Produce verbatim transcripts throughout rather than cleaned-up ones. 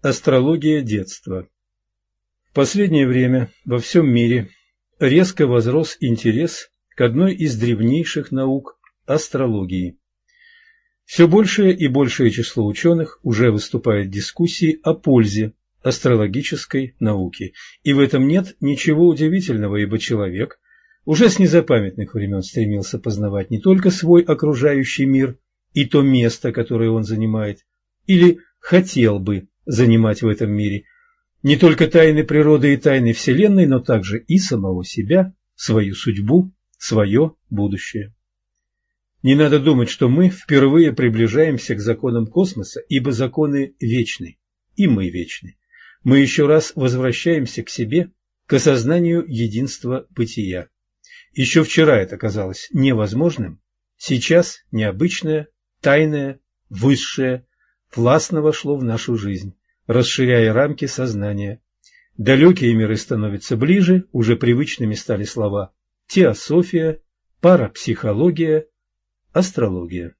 Астрология детства. В последнее время во всем мире резко возрос интерес к одной из древнейших наук – астрологии. Все большее и большее число ученых уже выступает в дискуссии о пользе астрологической науки. И в этом нет ничего удивительного, ибо человек уже с незапамятных времен стремился познавать не только свой окружающий мир и то место, которое он занимает, или хотел бы занимать в этом мире, не только тайны природы и тайны Вселенной, но также и самого себя, свою судьбу, свое будущее. Не надо думать, что мы впервые приближаемся к законам космоса, ибо законы вечны, и мы вечны. Мы еще раз возвращаемся к себе, к осознанию единства бытия. Еще вчера это казалось невозможным, сейчас необычное, тайное, высшее, властно вошло в нашу жизнь, расширяя рамки сознания. Далекие миры становятся ближе, уже привычными стали слова теософия, парапсихология, астрология.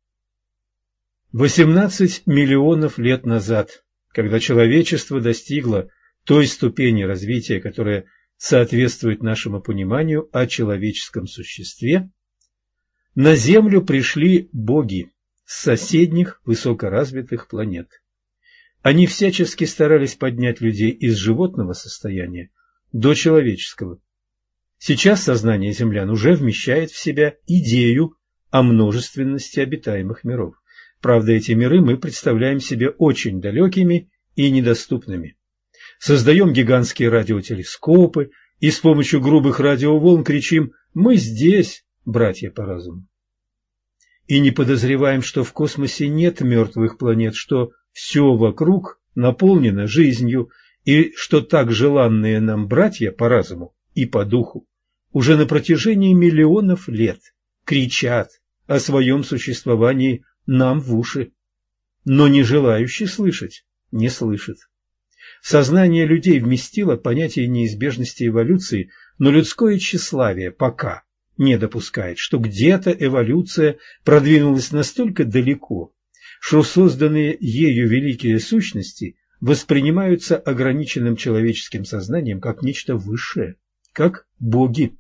восемнадцать миллионов лет назад, когда человечество достигло той ступени развития, которая соответствует нашему пониманию о человеческом существе, на Землю пришли боги с соседних высокоразвитых планет. Они всячески старались поднять людей из животного состояния до человеческого. Сейчас сознание землян уже вмещает в себя идею о множественности обитаемых миров. Правда, эти миры мы представляем себе очень далекими и недоступными. Создаем гигантские радиотелескопы и с помощью грубых радиоволн кричим «Мы здесь, братья по разуму». И не подозреваем, что в космосе нет мертвых планет, что все вокруг наполнено жизнью, и что так желанные нам братья по разуму и по духу уже на протяжении миллионов лет кричат о своем существовании нам в уши, но не желающий слышать не слышит. Сознание людей вместило понятие неизбежности эволюции, но людское тщеславие пока не допускает, что где-то эволюция продвинулась настолько далеко, что созданные ею великие сущности воспринимаются ограниченным человеческим сознанием как нечто высшее, как боги.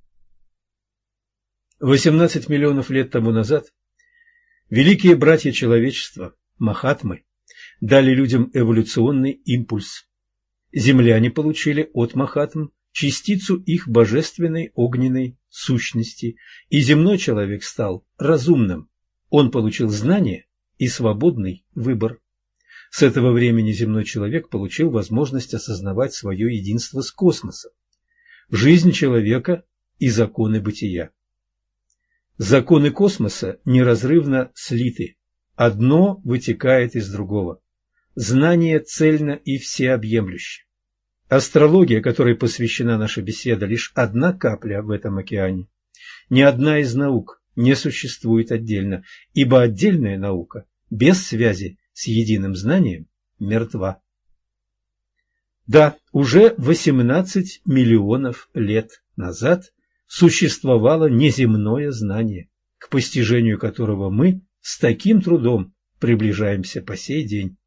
восемнадцать миллионов лет тому назад великие братья человечества, Махатмы, дали людям эволюционный импульс. Земляне получили от Махатм частицу их божественной огненной сущности, и земной человек стал разумным. Он получил знание и свободный выбор. С этого времени земной человек получил возможность осознавать свое единство с космосом, жизнь человека и законы бытия. Законы космоса неразрывно слиты, одно вытекает из другого. Знание цельно и всеобъемлюще. Астрология, которой посвящена наша беседа, лишь одна капля в этом океане. Ни одна из наук не существует отдельно, ибо отдельная наука без связи с единым знанием мертва. Да, уже восемнадцать миллионов лет назад существовало неземное знание, к постижению которого мы с таким трудом приближаемся по сей день.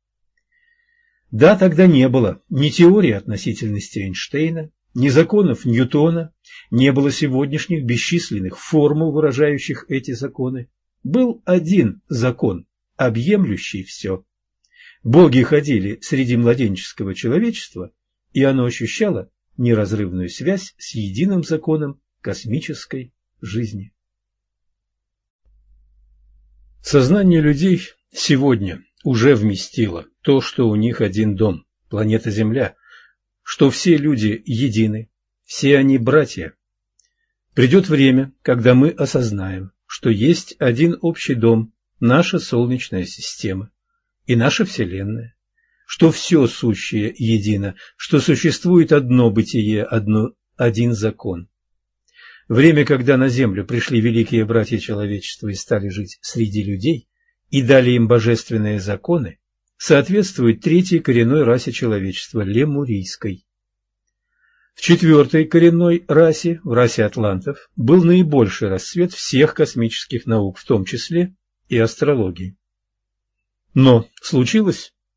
Да, тогда не было ни теории относительности Эйнштейна, ни законов Ньютона, не было сегодняшних бесчисленных формул, выражающих эти законы. Был один закон, объемлющий все. Боги ходили среди младенческого человечества, и оно ощущало неразрывную связь с единым законом космической жизни. Сознание людей сегодня уже вместило то, что у них один дом, планета Земля, что все люди едины, все они братья. Придет время, когда мы осознаем, что есть один общий дом, наша Солнечная система и наша Вселенная, что все сущее едино, что существует одно бытие, одно, один закон. Время, когда на Землю пришли великие братья человечества и стали жить среди людей, и дали им божественные законы, соответствует третьей коренной расе человечества – лемурийской. В четвертой коренной расе, в расе атлантов, был наибольший расцвет всех космических наук, в том числе и астрологии. Но случилось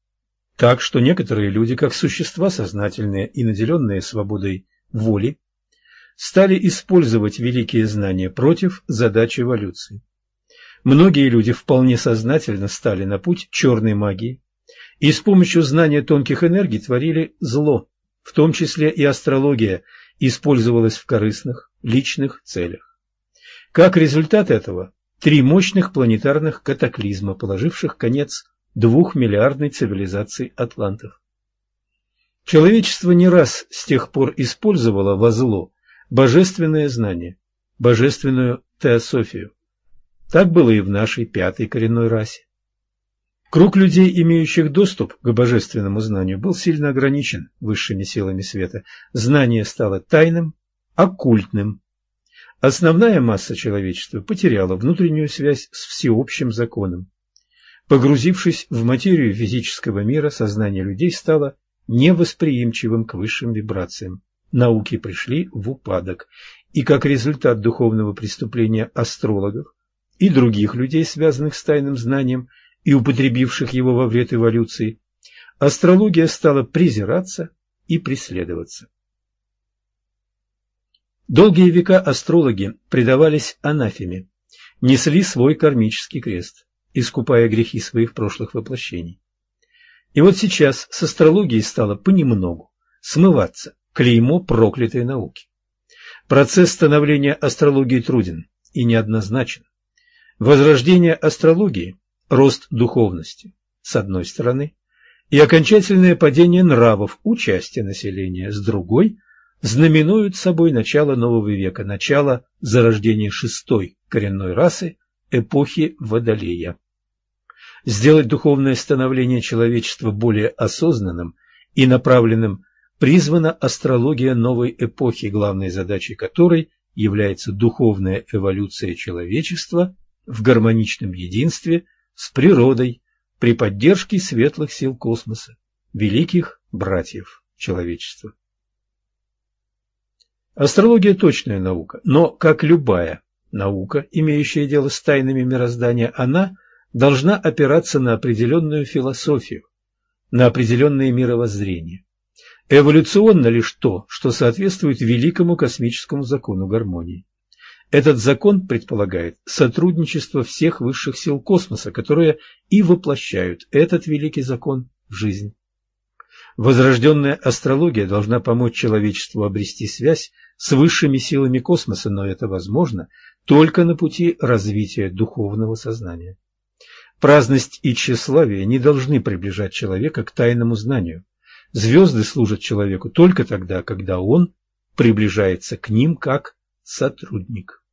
Так что некоторые люди, как существа сознательные и наделенные свободой воли, стали использовать великие знания против задач эволюции. Многие люди вполне сознательно стали на путь черной магии и с помощью знания тонких энергий творили зло, в том числе и астрология использовалась в корыстных, личных целях. Как результат этого – три мощных планетарных катаклизма, положивших конец двухмиллиардной цивилизации атлантов. Человечество не раз с тех пор использовало во зло божественное знание, божественную теософию. Так было и в нашей пятой коренной расе. Круг людей, имеющих доступ к божественному знанию, был сильно ограничен высшими силами света. Знание стало тайным, оккультным. Основная масса человечества потеряла внутреннюю связь с всеобщим законом. Погрузившись в материю физического мира, сознание людей стало невосприимчивым к высшим вибрациям. Науки пришли в упадок, и как результат духовного преступления астрологов и других людей, связанных с тайным знанием и употребивших его во вред эволюции, астрология стала презираться и преследоваться. Долгие века астрологи предавались анафеме, несли свой кармический крест, искупая грехи своих прошлых воплощений. И вот сейчас с астрологией стало понемногу смываться клеймо проклятой науки. Процесс становления астрологии труден и неоднозначен. Возрождение астрологии – рост духовности, с одной стороны, и окончательное падение нравов у части населения, с другой, знаменуют собой начало нового века, начало зарождения шестой коренной расы, эпохи Водолея. Сделать духовное становление человечества более осознанным и направленным призвана астрология новой эпохи, главной задачей которой является духовная эволюция человечества в гармоничном единстве с природой при поддержке светлых сил космоса, великих братьев человечества. Астрология – точная наука, но, как любая наука, имеющая дело с тайнами мироздания, она должна опираться на определенную философию, на определенное мировоззрение. Эволюционно лишь то, что соответствует великому космическому закону гармонии. Этот закон предполагает сотрудничество всех высших сил космоса, которые и воплощают этот великий закон в жизнь. Возрожденная астрология должна помочь человечеству обрести связь с высшими силами космоса, но это возможно только на пути развития духовного сознания. Праздность и тщеславие не должны приближать человека к тайному знанию. Звезды служат человеку только тогда, когда он приближается к ним как сотрудник.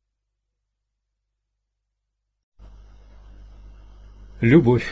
Любовь.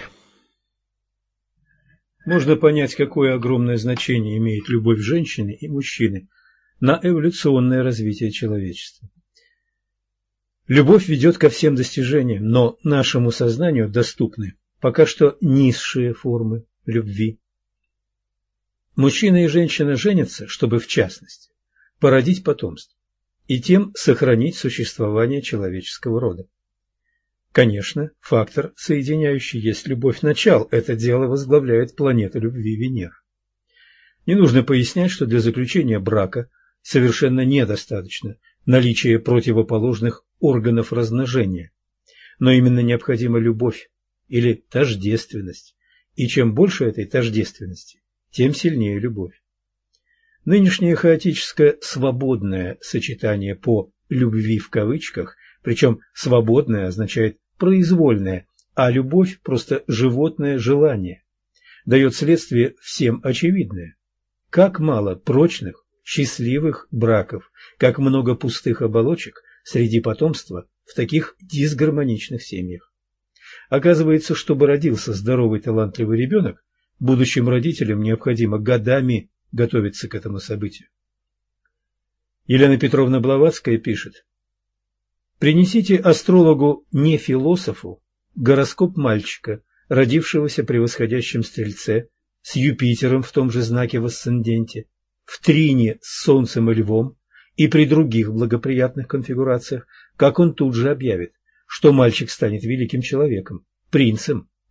Можно понять, какое огромное значение имеет любовь женщины и мужчины на эволюционное развитие человечества. Любовь ведет ко всем достижениям, но нашему сознанию доступны пока что низшие формы любви. Мужчина и женщина женятся, чтобы, в частности, породить потомство и тем сохранить существование человеческого рода. Конечно, фактор, соединяющий есть любовь начал, это дело возглавляет планета любви Венера. Не нужно пояснять, что для заключения брака совершенно недостаточно наличия противоположных органов размножения, но именно необходима любовь или тождественность, и чем больше этой тождественности, тем сильнее любовь. Нынешнее хаотическое свободное сочетание по «любви» в кавычках, причем «свободное» означает произвольное, а любовь – просто животное желание, дает следствие всем очевидное. Как мало прочных, счастливых браков, как много пустых оболочек среди потомства в таких дисгармоничных семьях. Оказывается, чтобы родился здоровый талантливый ребенок, будущим родителям необходимо годами готовиться к этому событию. Елена Петровна Блаватская пишет: «Принесите астрологу не философу гороскоп мальчика, родившегося при восходящем Стрельце, с Юпитером в том же знаке в асценденте, в трине с Солнцем и Львом и при других благоприятных конфигурациях, как он тут же объявит, что мальчик станет великим человеком, принцем,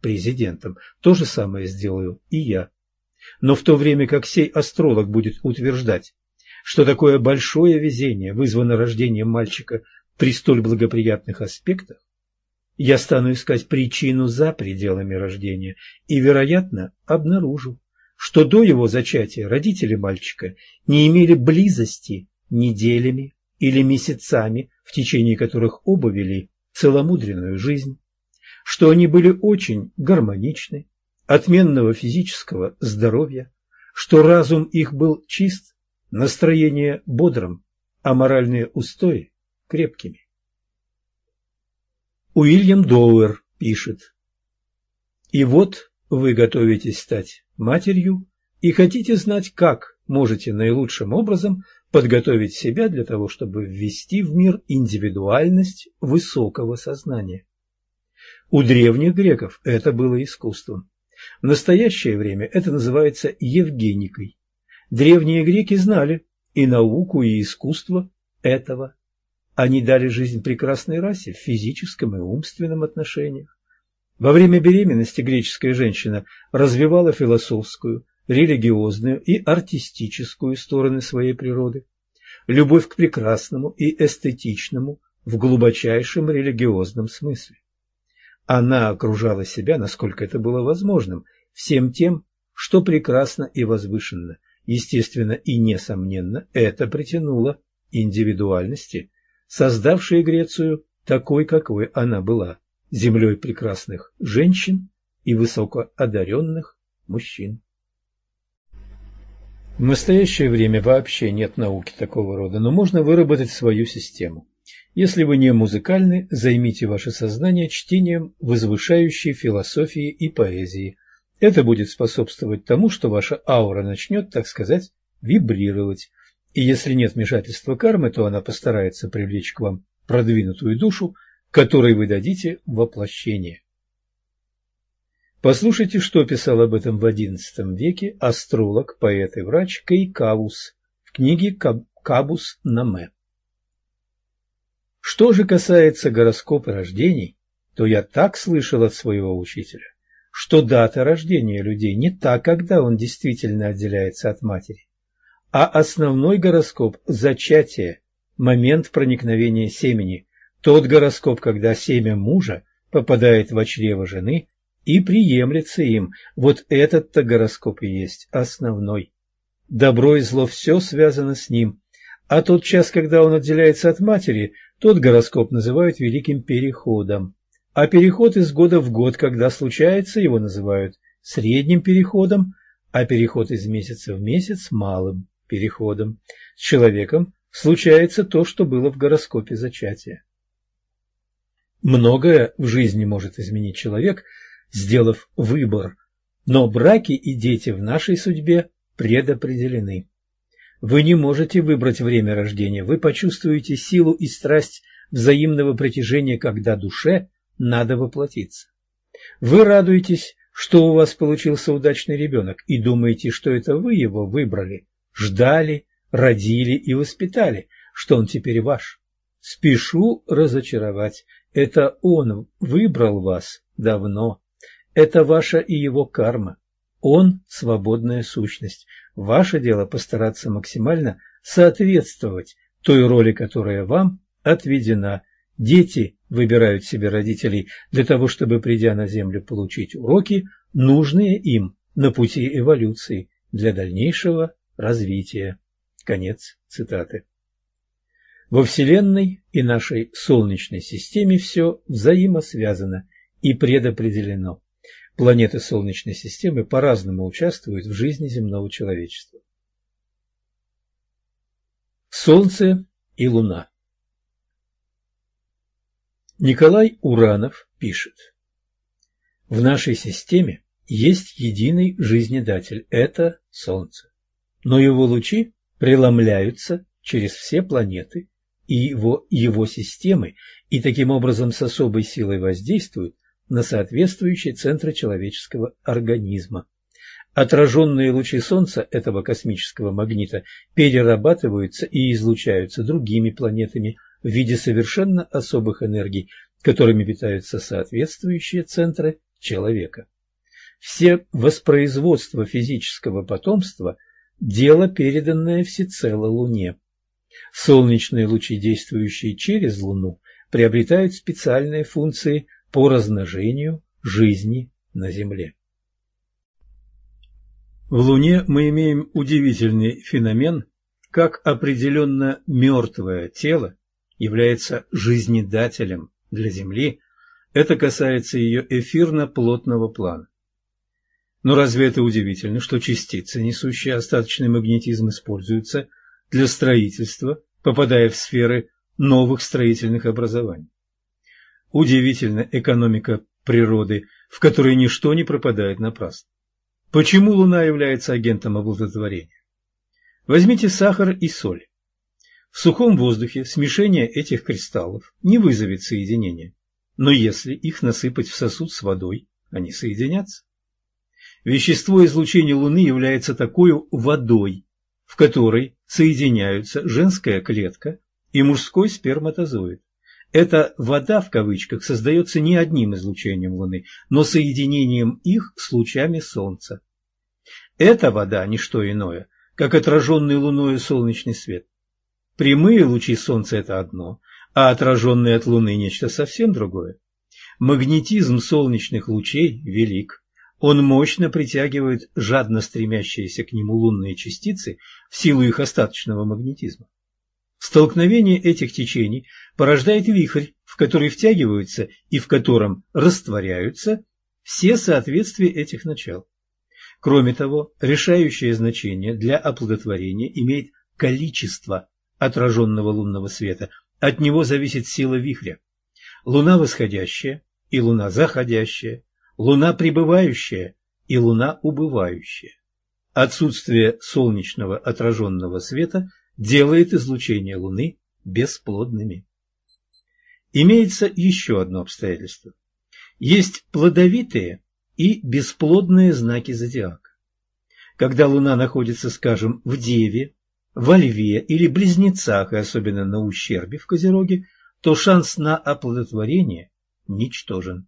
президентом. То же самое сделаю и я. Но в то время как сей астролог будет утверждать, что такое большое везение вызвано рождением мальчика при столь благоприятных аспектах, я стану искать причину за пределами рождения и, вероятно, обнаружу, что до его зачатия родители мальчика не имели близости неделями или месяцами, в течение которых оба вели целомудренную жизнь, что они были очень гармоничны, отменного физического здоровья, что разум их был чист, настроение бодрым, а моральные устои крепкими. Уильям Доуэр пишет: «И вот вы готовитесь стать матерью и хотите знать, как можете наилучшим образом подготовить себя для того, чтобы ввести в мир индивидуальность высокого сознания. У древних греков это было искусством. В настоящее время это называется евгеникой. Древние греки знали и науку, и искусство этого. Они дали жизнь прекрасной расе в физическом и умственном отношениях. Во время беременности греческая женщина развивала философскую, религиозную и артистическую стороны своей природы, любовь к прекрасному и эстетичному в глубочайшем религиозном смысле. Она окружала себя, насколько это было возможным, всем тем, что прекрасно и возвышенно. Естественно и несомненно, это притянуло индивидуальности, создавшие Грецию такой, какой она была, землей прекрасных женщин и высокоодаренных мужчин. В настоящее время вообще нет науки такого рода, но можно выработать свою систему. Если вы не музыкальны, займите ваше сознание чтением возвышающей философии и поэзии. Это будет способствовать тому, что ваша аура начнет, так сказать, вибрировать. И если нет вмешательства кармы, то она постарается привлечь к вам продвинутую душу, которой вы дадите воплощение. Послушайте, что писал об этом в одиннадцатом веке астролог, поэт и врач Кейкавус в книге «Кабус Наме». Что же касается гороскопа рождений, то я так слышал от своего учителя, что дата рождения людей не та, когда он действительно отделяется от матери, а основной гороскоп – зачатие, момент проникновения семени, тот гороскоп, когда семя мужа попадает в чрево жены и приемлется им, вот этот-то гороскоп и есть основной. Добро и зло – все связано с ним, а тот час, когда он отделяется от матери, тот гороскоп называют великим переходом, а переход из года в год, когда случается, его называют средним переходом, а переход из месяца в месяц – малым переходом. С человеком случается то, что было в гороскопе зачатия. Многое в жизни может изменить человек, сделав выбор, но браки и дети в нашей судьбе предопределены. Вы не можете выбрать время рождения, вы почувствуете силу и страсть взаимного притяжения, когда душе надо воплотиться. Вы радуетесь, что у вас получился удачный ребенок, и думаете, что это вы его выбрали, ждали, родили и воспитали, что он теперь ваш. Спешу разочаровать, это он выбрал вас давно, это ваша и его карма. Он – свободная сущность. Ваше дело постараться максимально соответствовать той роли, которая вам отведена. Дети выбирают себе родителей для того, чтобы, придя на Землю, получить уроки, нужные им на пути эволюции для дальнейшего развития. Конец цитаты. Во Вселенной и нашей Солнечной системе все взаимосвязано и предопределено. Планеты Солнечной системы по-разному участвуют в жизни земного человечества. Солнце и Луна. Николай Уранов пишет: в нашей системе есть единый жизнедатель – это Солнце, но его лучи преломляются через все планеты и его, его системы и таким образом с особой силой воздействуют на соответствующие центры человеческого организма. Отраженные лучи Солнца, этого космического магнита, перерабатываются и излучаются другими планетами в виде совершенно особых энергий, которыми питаются соответствующие центры человека. Все воспроизводство физического потомства – дело, переданное всецело Луне. Солнечные лучи, действующие через Луну, приобретают специальные функции по размножению жизни на Земле. В Луне мы имеем удивительный феномен, как определенно мертвое тело является жизнедателем для Земли. Это касается ее эфирно-плотного плана. Но разве это удивительно, что частицы, несущие остаточный магнетизм, используются для строительства, попадая в сферы новых строительных образований? Удивительна экономика природы, в которой ничто не пропадает напрасно. Почему Луна является агентом оплодотворения? Возьмите сахар и соль. В сухом воздухе смешение этих кристаллов не вызовет соединения, но если их насыпать в сосуд с водой, они соединятся. Вещество излучения Луны является такой водой, в которой соединяются женская клетка и мужской сперматозоид. Эта «вода» в кавычках создается не одним излучением Луны, но соединением их с лучами Солнца. Эта вода – не что иное, как отраженный Луною солнечный свет. Прямые лучи Солнца – это одно, а отраженные от Луны – нечто совсем другое. Магнетизм солнечных лучей велик. Он мощно притягивает жадно стремящиеся к нему лунные частицы в силу их остаточного магнетизма. Столкновение этих течений порождает вихрь, в который втягиваются и в котором растворяются все соответствия этих начал. Кроме того, решающее значение для оплодотворения имеет количество отраженного лунного света. От него зависит сила вихря. Луна восходящая и луна заходящая, луна пребывающая и луна убывающая. Отсутствие солнечного отраженного света делает излучение Луны бесплодными. Имеется еще одно обстоятельство. Есть плодовитые и бесплодные знаки зодиака. Когда Луна находится, скажем, в Деве, во Льве или Близнецах, и особенно на ущербе в Козероге, то шанс на оплодотворение ничтожен.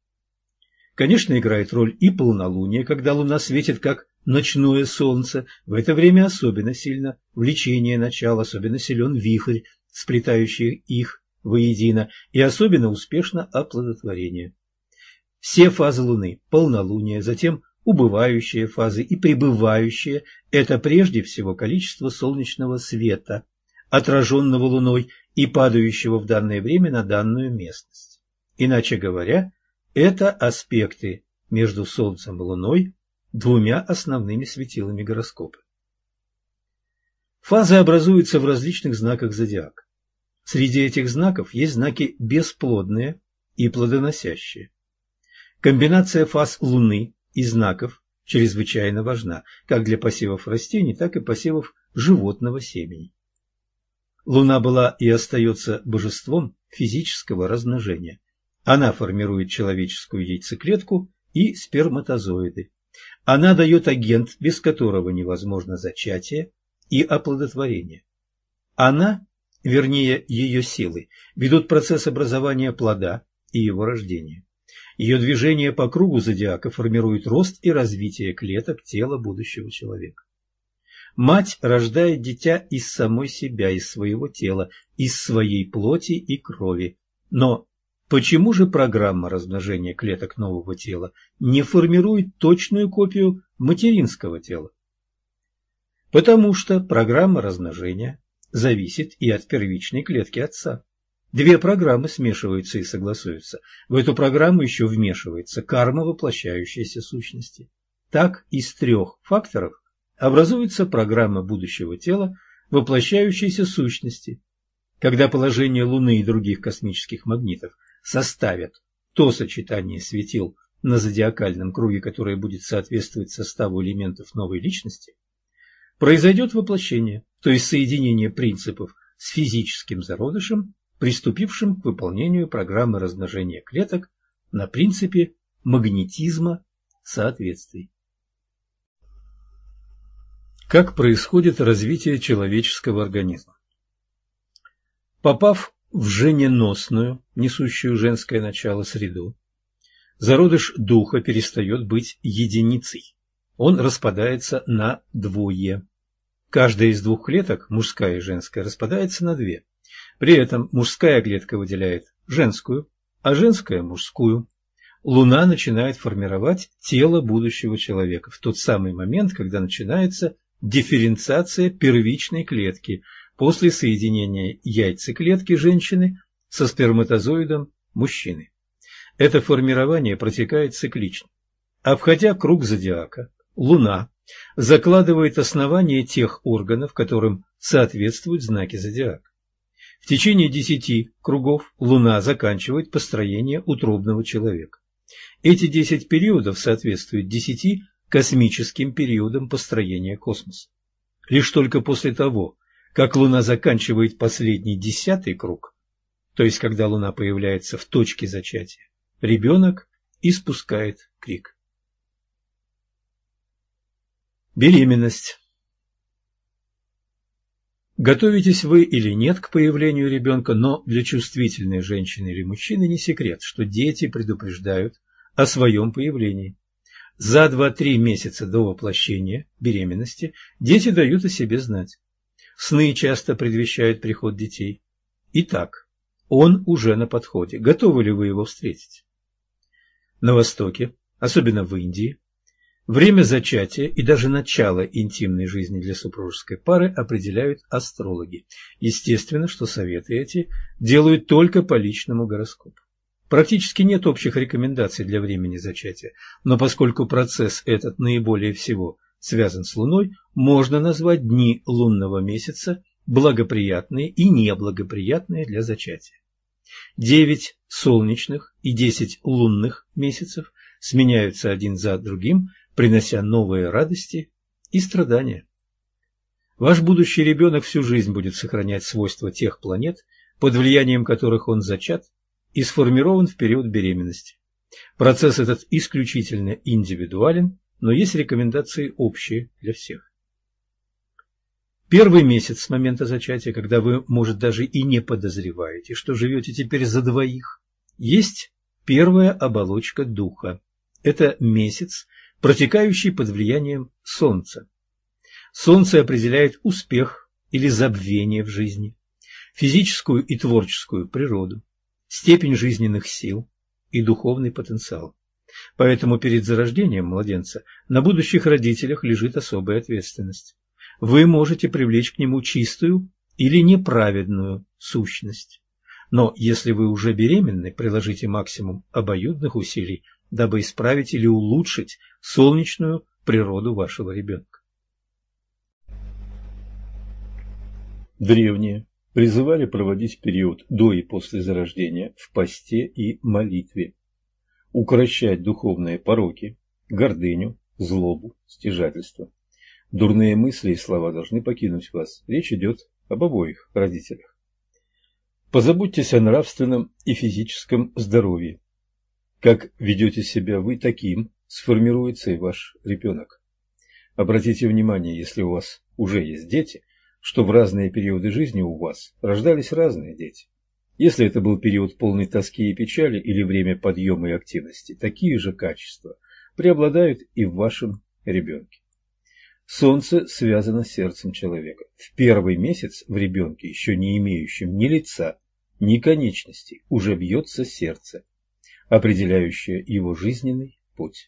Конечно, играет роль и полнолуние, когда Луна светит как ночное солнце. В это время особенно сильно влечение начал, особенно силен вихрь, сплетающий их воедино, и особенно успешно оплодотворение. Все фазы Луны, полнолуние, затем убывающие фазы и пребывающие – это прежде всего количество солнечного света, отраженного Луной и падающего в данное время на данную местность. Иначе говоря, это аспекты между Солнцем и Луной, двумя основными светилами гороскопа. Фазы образуются в различных знаках зодиака. Среди этих знаков есть знаки бесплодные и плодоносящие. Комбинация фаз Луны и знаков чрезвычайно важна, как для посевов растений, так и посевов животного семени. Луна была и остается божеством физического размножения. Она формирует человеческую яйцеклетку и сперматозоиды. Она дает агент, без которого невозможно зачатие и оплодотворение. Она, вернее ее силы, ведут процесс образования плода и его рождения. Ее движение по кругу зодиака формирует рост и развитие клеток тела будущего человека. Мать рождает дитя из самой себя, из своего тела, из своей плоти и крови. Но почему же программа размножения клеток нового тела не формирует точную копию материнского тела? Потому что программа размножения зависит и от первичной клетки отца. Две программы смешиваются и согласуются. В эту программу еще вмешивается карма воплощающейся сущности. Так из трех факторов образуется программа будущего тела воплощающейся сущности. Когда положение Луны и других космических магнитов составят то сочетание светил на зодиакальном круге, которое будет соответствовать составу элементов новой личности, произойдет воплощение, то есть соединение принципов с физическим зародышем, приступившим к выполнению программы размножения клеток на принципе магнетизма соответствий. Как происходит развитие человеческого организма? Попав в жененосную, несущую женское начало среду, зародыш духа перестает быть единицей. Он распадается на двое. Каждая из двух клеток, мужская и женская, распадается на две. При этом мужская клетка выделяет женскую, а женская – мужскую. Луна начинает формировать тело будущего человека в тот самый момент, когда начинается дифференциация первичной клетки после соединения яйцеклетки женщины со сперматозоидом мужчины. Это формирование протекает циклично. Обходя круг зодиака, Луна закладывает основание тех органов, которым соответствуют знаки зодиака. В течение десяти кругов Луна заканчивает построение утробного человека. Эти десять периодов соответствуют десяти космическим периодам построения космоса. Лишь только после того, как Луна заканчивает последний десятый круг, то есть когда Луна появляется в точке зачатия, ребенок испускает крик. Беременность. Готовитесь вы или нет к появлению ребенка, но для чувствительной женщины или мужчины не секрет, что дети предупреждают о своем появлении. За два-три месяца до воплощения беременности дети дают о себе знать. Сны часто предвещают приход детей. Итак, он уже на подходе. Готовы ли вы его встретить? На Востоке, особенно в Индии, время зачатия и даже начало интимной жизни для супружеской пары определяют астрологи. Естественно, что советы эти делают только по личному гороскопу. Практически нет общих рекомендаций для времени зачатия, но поскольку процесс этот наиболее всего связан с Луной, можно назвать дни лунного месяца благоприятные и неблагоприятные для зачатия. Девять солнечных и десять лунных месяцев сменяются один за другим, принося новые радости и страдания. Ваш будущий ребенок всю жизнь будет сохранять свойства тех планет, под влиянием которых он зачат и сформирован в период беременности. Процесс этот исключительно индивидуален, но есть рекомендации общие для всех. Первый месяц с момента зачатия, когда вы, может, даже и не подозреваете, что живете теперь за двоих, есть первая оболочка духа. Это месяц, протекающий под влиянием Солнца. Солнце определяет успех или забвение в жизни, физическую и творческую природу, степень жизненных сил и духовный потенциал. Поэтому перед зарождением младенца на будущих родителях лежит особая ответственность. Вы можете привлечь к нему чистую или неправедную сущность. Но если вы уже беременны, приложите максимум обоюдных усилий, дабы исправить или улучшить солнечную природу вашего ребенка. Древние призывали проводить период до и после зарождения в посте и молитве, укрощать духовные пороки, гордыню, злобу, стяжательство. Дурные мысли и слова должны покинуть вас. Речь идет об обоих родителях. Позаботьтесь о нравственном и физическом здоровье. Как ведете себя вы, таким сформируется и ваш ребенок. Обратите внимание, если у вас уже есть дети, что в разные периоды жизни у вас рождались разные дети. Если это был период полной тоски и печали или время подъема и активности, такие же качества преобладают и в вашем ребенке. Солнце связано с сердцем человека. В первый месяц в ребенке, еще не имеющем ни лица, ни конечностей, уже бьется сердце, определяющее его жизненный путь.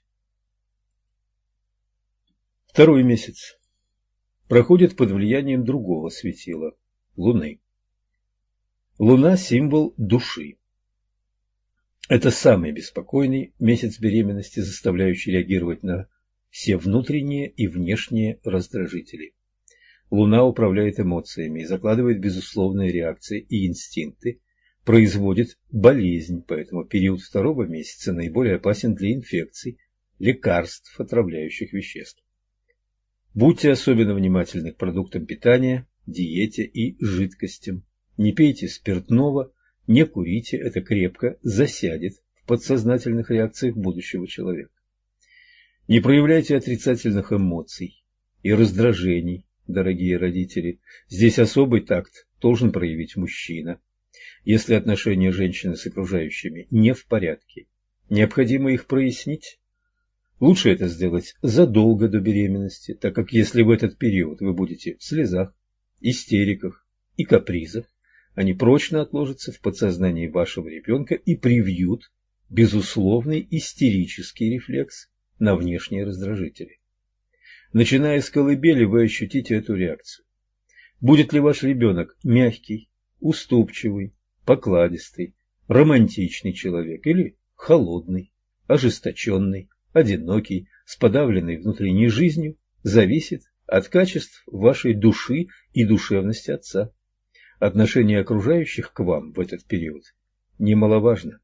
Второй месяц проходит под влиянием другого светила – Луны. Луна – символ души. Это самый беспокойный месяц беременности, заставляющий реагировать на все внутренние и внешние раздражители. Луна управляет эмоциями и закладывает безусловные реакции и инстинкты, производит болезнь, поэтому период второго месяца наиболее опасен для инфекций, лекарств, отравляющих веществ. Будьте особенно внимательны к продуктам питания, диете и жидкостям. Не пейте спиртного, не курите, это крепко засядет в подсознательных реакциях будущего человека. Не проявляйте отрицательных эмоций и раздражений, дорогие родители. Здесь особый такт должен проявить мужчина. Если отношения женщины с окружающими не в порядке, Необходимо их прояснить. Лучше это сделать задолго до беременности, так как если в этот период вы будете в слезах, истериках и капризах, они прочно отложатся в подсознании вашего ребенка и привьют безусловный истерический рефлекс на внешние раздражители. Начиная с колыбели, вы ощутите эту реакцию. Будет ли ваш ребенок мягкий, уступчивый, покладистый, романтичный человек или холодный, ожесточенный, одинокий, с подавленной внутренней жизнью, зависит от качеств вашей души и душевности отца. Отношение окружающих к вам в этот период немаловажно.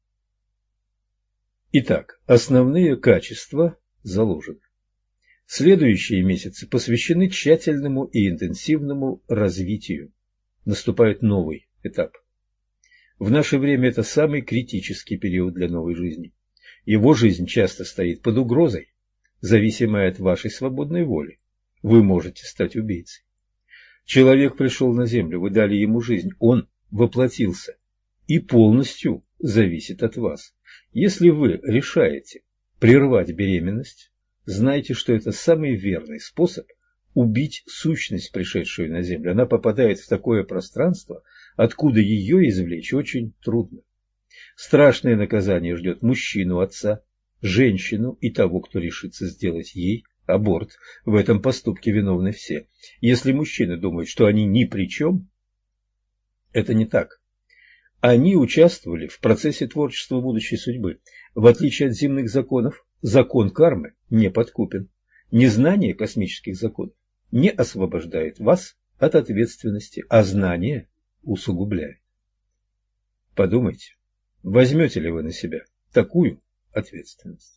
Итак, основные качества заложены. Следующие месяцы посвящены тщательному и интенсивному развитию. Наступает новый этап. В наше время это самый критический период для новой жизни. Его жизнь часто стоит под угрозой, зависимой от вашей свободной воли. Вы можете стать убийцей. Человек пришел на землю, вы дали ему жизнь, он воплотился и полностью зависит от вас. Если вы решаете прервать беременность, знайте, что это самый верный способ убить сущность, пришедшую на землю. Она попадает в такое пространство, откуда ее извлечь очень трудно. Страшное наказание ждет мужчину, отца, женщину и того, кто решится сделать ей аборт. В этом поступке виновны все. Если мужчины думают, что они ни при чем, это не так. Они участвовали в процессе творчества будущей судьбы. В отличие от земных законов, закон кармы не подкупен. Незнание космических законов не освобождает вас от ответственности, а знание усугубляет. Подумайте, возьмете ли вы на себя такую ответственность?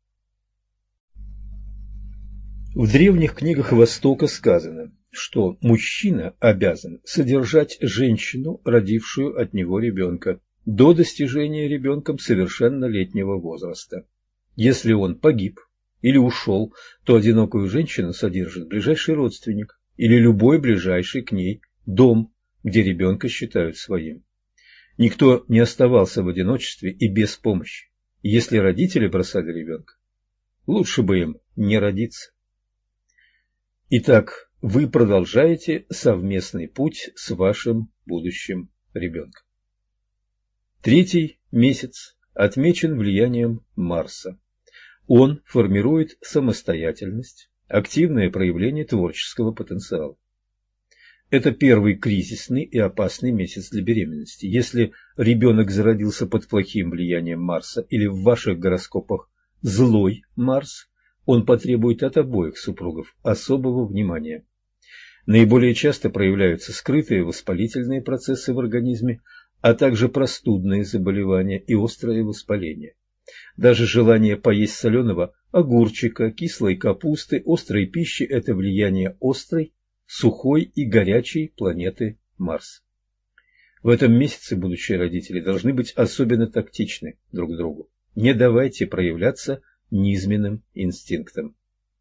В древних книгах Востока сказано, что мужчина обязан содержать женщину, родившую от него ребенка, до достижения ребенком совершеннолетнего возраста. Если он погиб или ушел, то одинокую женщину содержит ближайший родственник или любой ближайший к ней дом, где ребенка считают своим. Никто не оставался в одиночестве и без помощи. Если родители бросали ребенка, лучше бы им не родиться. Итак, вы продолжаете совместный путь с вашим будущим ребенком. Третий месяц отмечен влиянием Марса. Он формирует самостоятельность, активное проявление творческого потенциала. Это первый кризисный и опасный месяц для беременности. Если ребенок зародился под плохим влиянием Марса или в ваших гороскопах злой Марс, он потребует от обоих супругов особого внимания. Наиболее часто проявляются скрытые воспалительные процессы в организме, а также простудные заболевания и острое воспаление. Даже желание поесть соленого огурчика, кислой капусты, острой пищи – это влияние острой, сухой и горячей планеты Марс. В этом месяце будущие родители должны быть особенно тактичны друг к другу. Не давайте проявляться низменным инстинктам.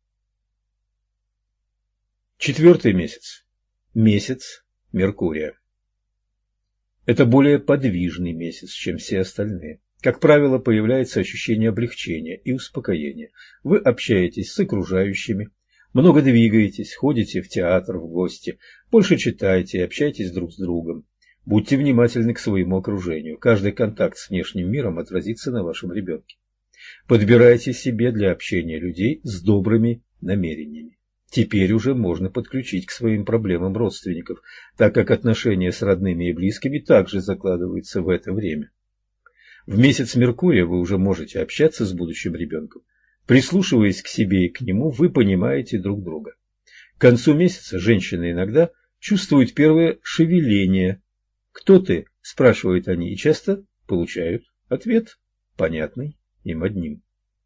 Четвертый месяц. Месяц Меркурия. Это более подвижный месяц, чем все остальные. Как правило, появляется ощущение облегчения и успокоения. Вы общаетесь с окружающими, много двигаетесь, ходите в театр, в гости, больше читаете и общаетесь друг с другом. Будьте внимательны к своему окружению. Каждый контакт с внешним миром отразится на вашем ребенке. Подбирайте себе для общения людей с добрыми намерениями. Теперь уже можно подключить к своим проблемам родственников, так как отношения с родными и близкими также закладываются в это время. В месяц Меркурия вы уже можете общаться с будущим ребенком. Прислушиваясь к себе и к нему, вы понимаете друг друга. К концу месяца женщины иногда чувствуют первое шевеление. «Кто ты?» – спрашивают они, и часто получают ответ, понятный им одним.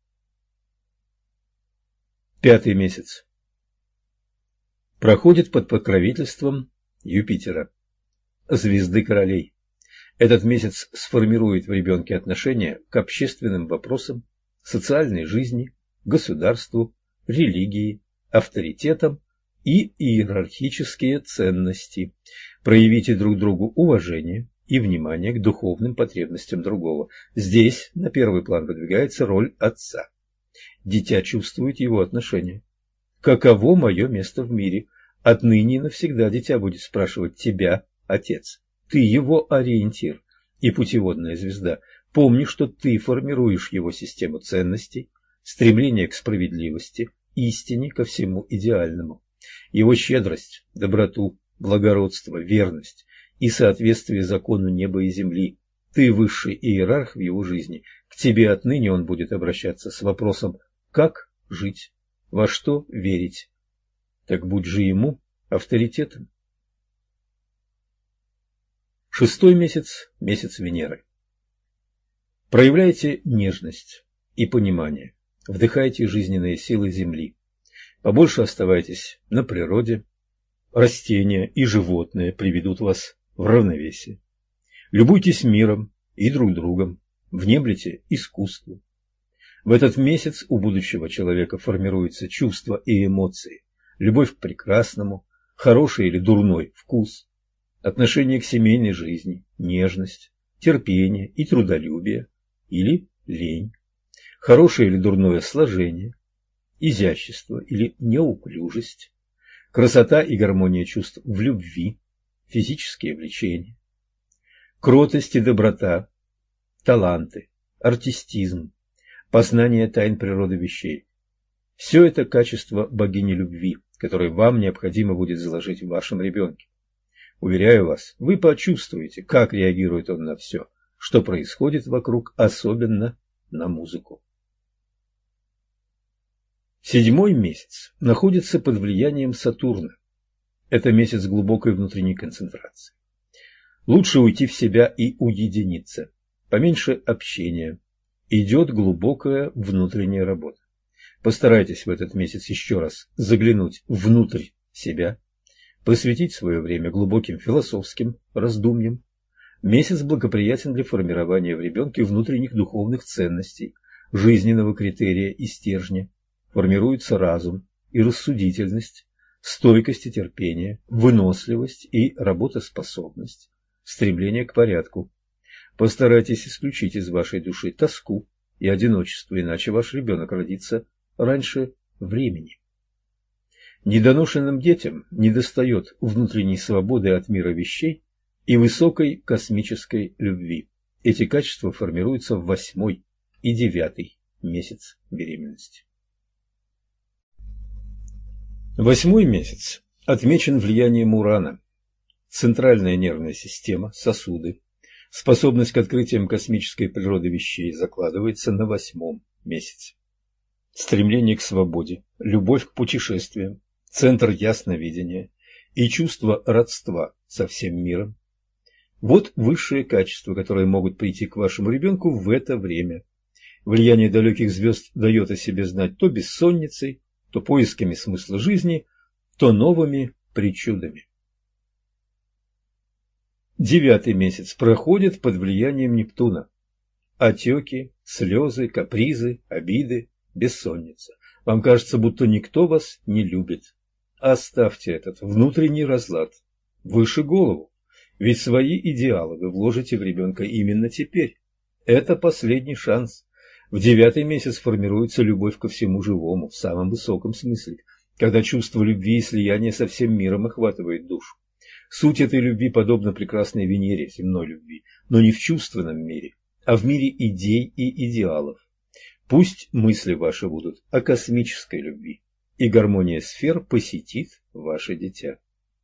Пятый месяц. Проходит под покровительством Юпитера, звезды королей. Этот месяц сформирует в ребенке отношение к общественным вопросам, социальной жизни, государству, религии, авторитетам и иерархические ценности. Проявите друг другу уважение и внимание к духовным потребностям другого. Здесь на первый план выдвигается роль отца. Дитя чувствует его отношение. Каково мое место в мире? Отныне и навсегда дитя будет спрашивать тебя, отец. Ты его ориентир и путеводная звезда. Помни, что ты формируешь его систему ценностей, стремление к справедливости, истине, ко всему идеальному. Его щедрость, доброту, благородство, верность и соответствие закону неба и земли. Ты высший иерарх в его жизни. К тебе отныне он будет обращаться с вопросом «как жить?», «во что верить?». Так будь же ему авторитетом. Шестой месяц – месяц Венеры. Проявляйте нежность и понимание, вдыхайте жизненные силы Земли. Побольше оставайтесь на природе. Растения и животные приведут вас в равновесие. Любуйтесь миром и друг другом, внемлите искусству. В этот месяц у будущего человека формируются чувства и эмоции, любовь к прекрасному, хороший или дурной вкус, отношение к семейной жизни, нежность, терпение и трудолюбие или лень, хорошее или дурное сложение, изящество или неуклюжесть, красота и гармония чувств в любви, физические влечения, кротость и доброта, таланты, артистизм, познание тайн природы вещей. Все это качество богини любви, которые вам необходимо будет заложить в вашем ребенке. Уверяю вас, вы почувствуете, как реагирует он на все, что происходит вокруг, особенно на музыку. Седьмой месяц находится под влиянием Сатурна. Это месяц глубокой внутренней концентрации. Лучше уйти в себя и уединиться, поменьше общения. Идет глубокая внутренняя работа. Постарайтесь в этот месяц еще раз заглянуть внутрь себя, посвятить свое время глубоким философским раздумьям. Месяц благоприятен для формирования в ребенке внутренних духовных ценностей, жизненного критерия и стержня. Формируется разум и рассудительность, стойкость и терпение, выносливость и работоспособность, стремление к порядку. Постарайтесь исключить из вашей души тоску и одиночество, иначе ваш ребенок родится раньше времени. Недоношенным детям недостает внутренней свободы от мира вещей и высокой космической любви. Эти качества формируются в восьмой и девятый месяц беременности. Восьмой месяц отмечен влиянием Урана. Центральная нервная система, сосуды, способность к открытиям космической природы вещей закладывается на восьмом месяце. Стремление к свободе, любовь к путешествиям, центр ясновидения и чувство родства со всем миром. Вот высшие качества, которые могут прийти к вашему ребенку в это время. Влияние далеких звезд дает о себе знать то бессонницей, то поисками смысла жизни, то новыми причудами. Девятый месяц проходит под влиянием Нептуна. Отеки, слезы, капризы, обиды, бессонница. Вам кажется, будто никто вас не любит. Оставьте этот внутренний разлад выше голову, ведь свои идеалы вы вложите в ребенка именно теперь. Это последний шанс. В девятый месяц формируется любовь ко всему живому в самом высоком смысле, когда чувство любви и слияния со всем миром охватывает душу. Суть этой любви подобна прекрасной Венере, земной любви, но не в чувственном мире, а в мире идей и идеалов. Пусть мысли ваши будут о космической любви, и гармония сфер посетит ваше дитя.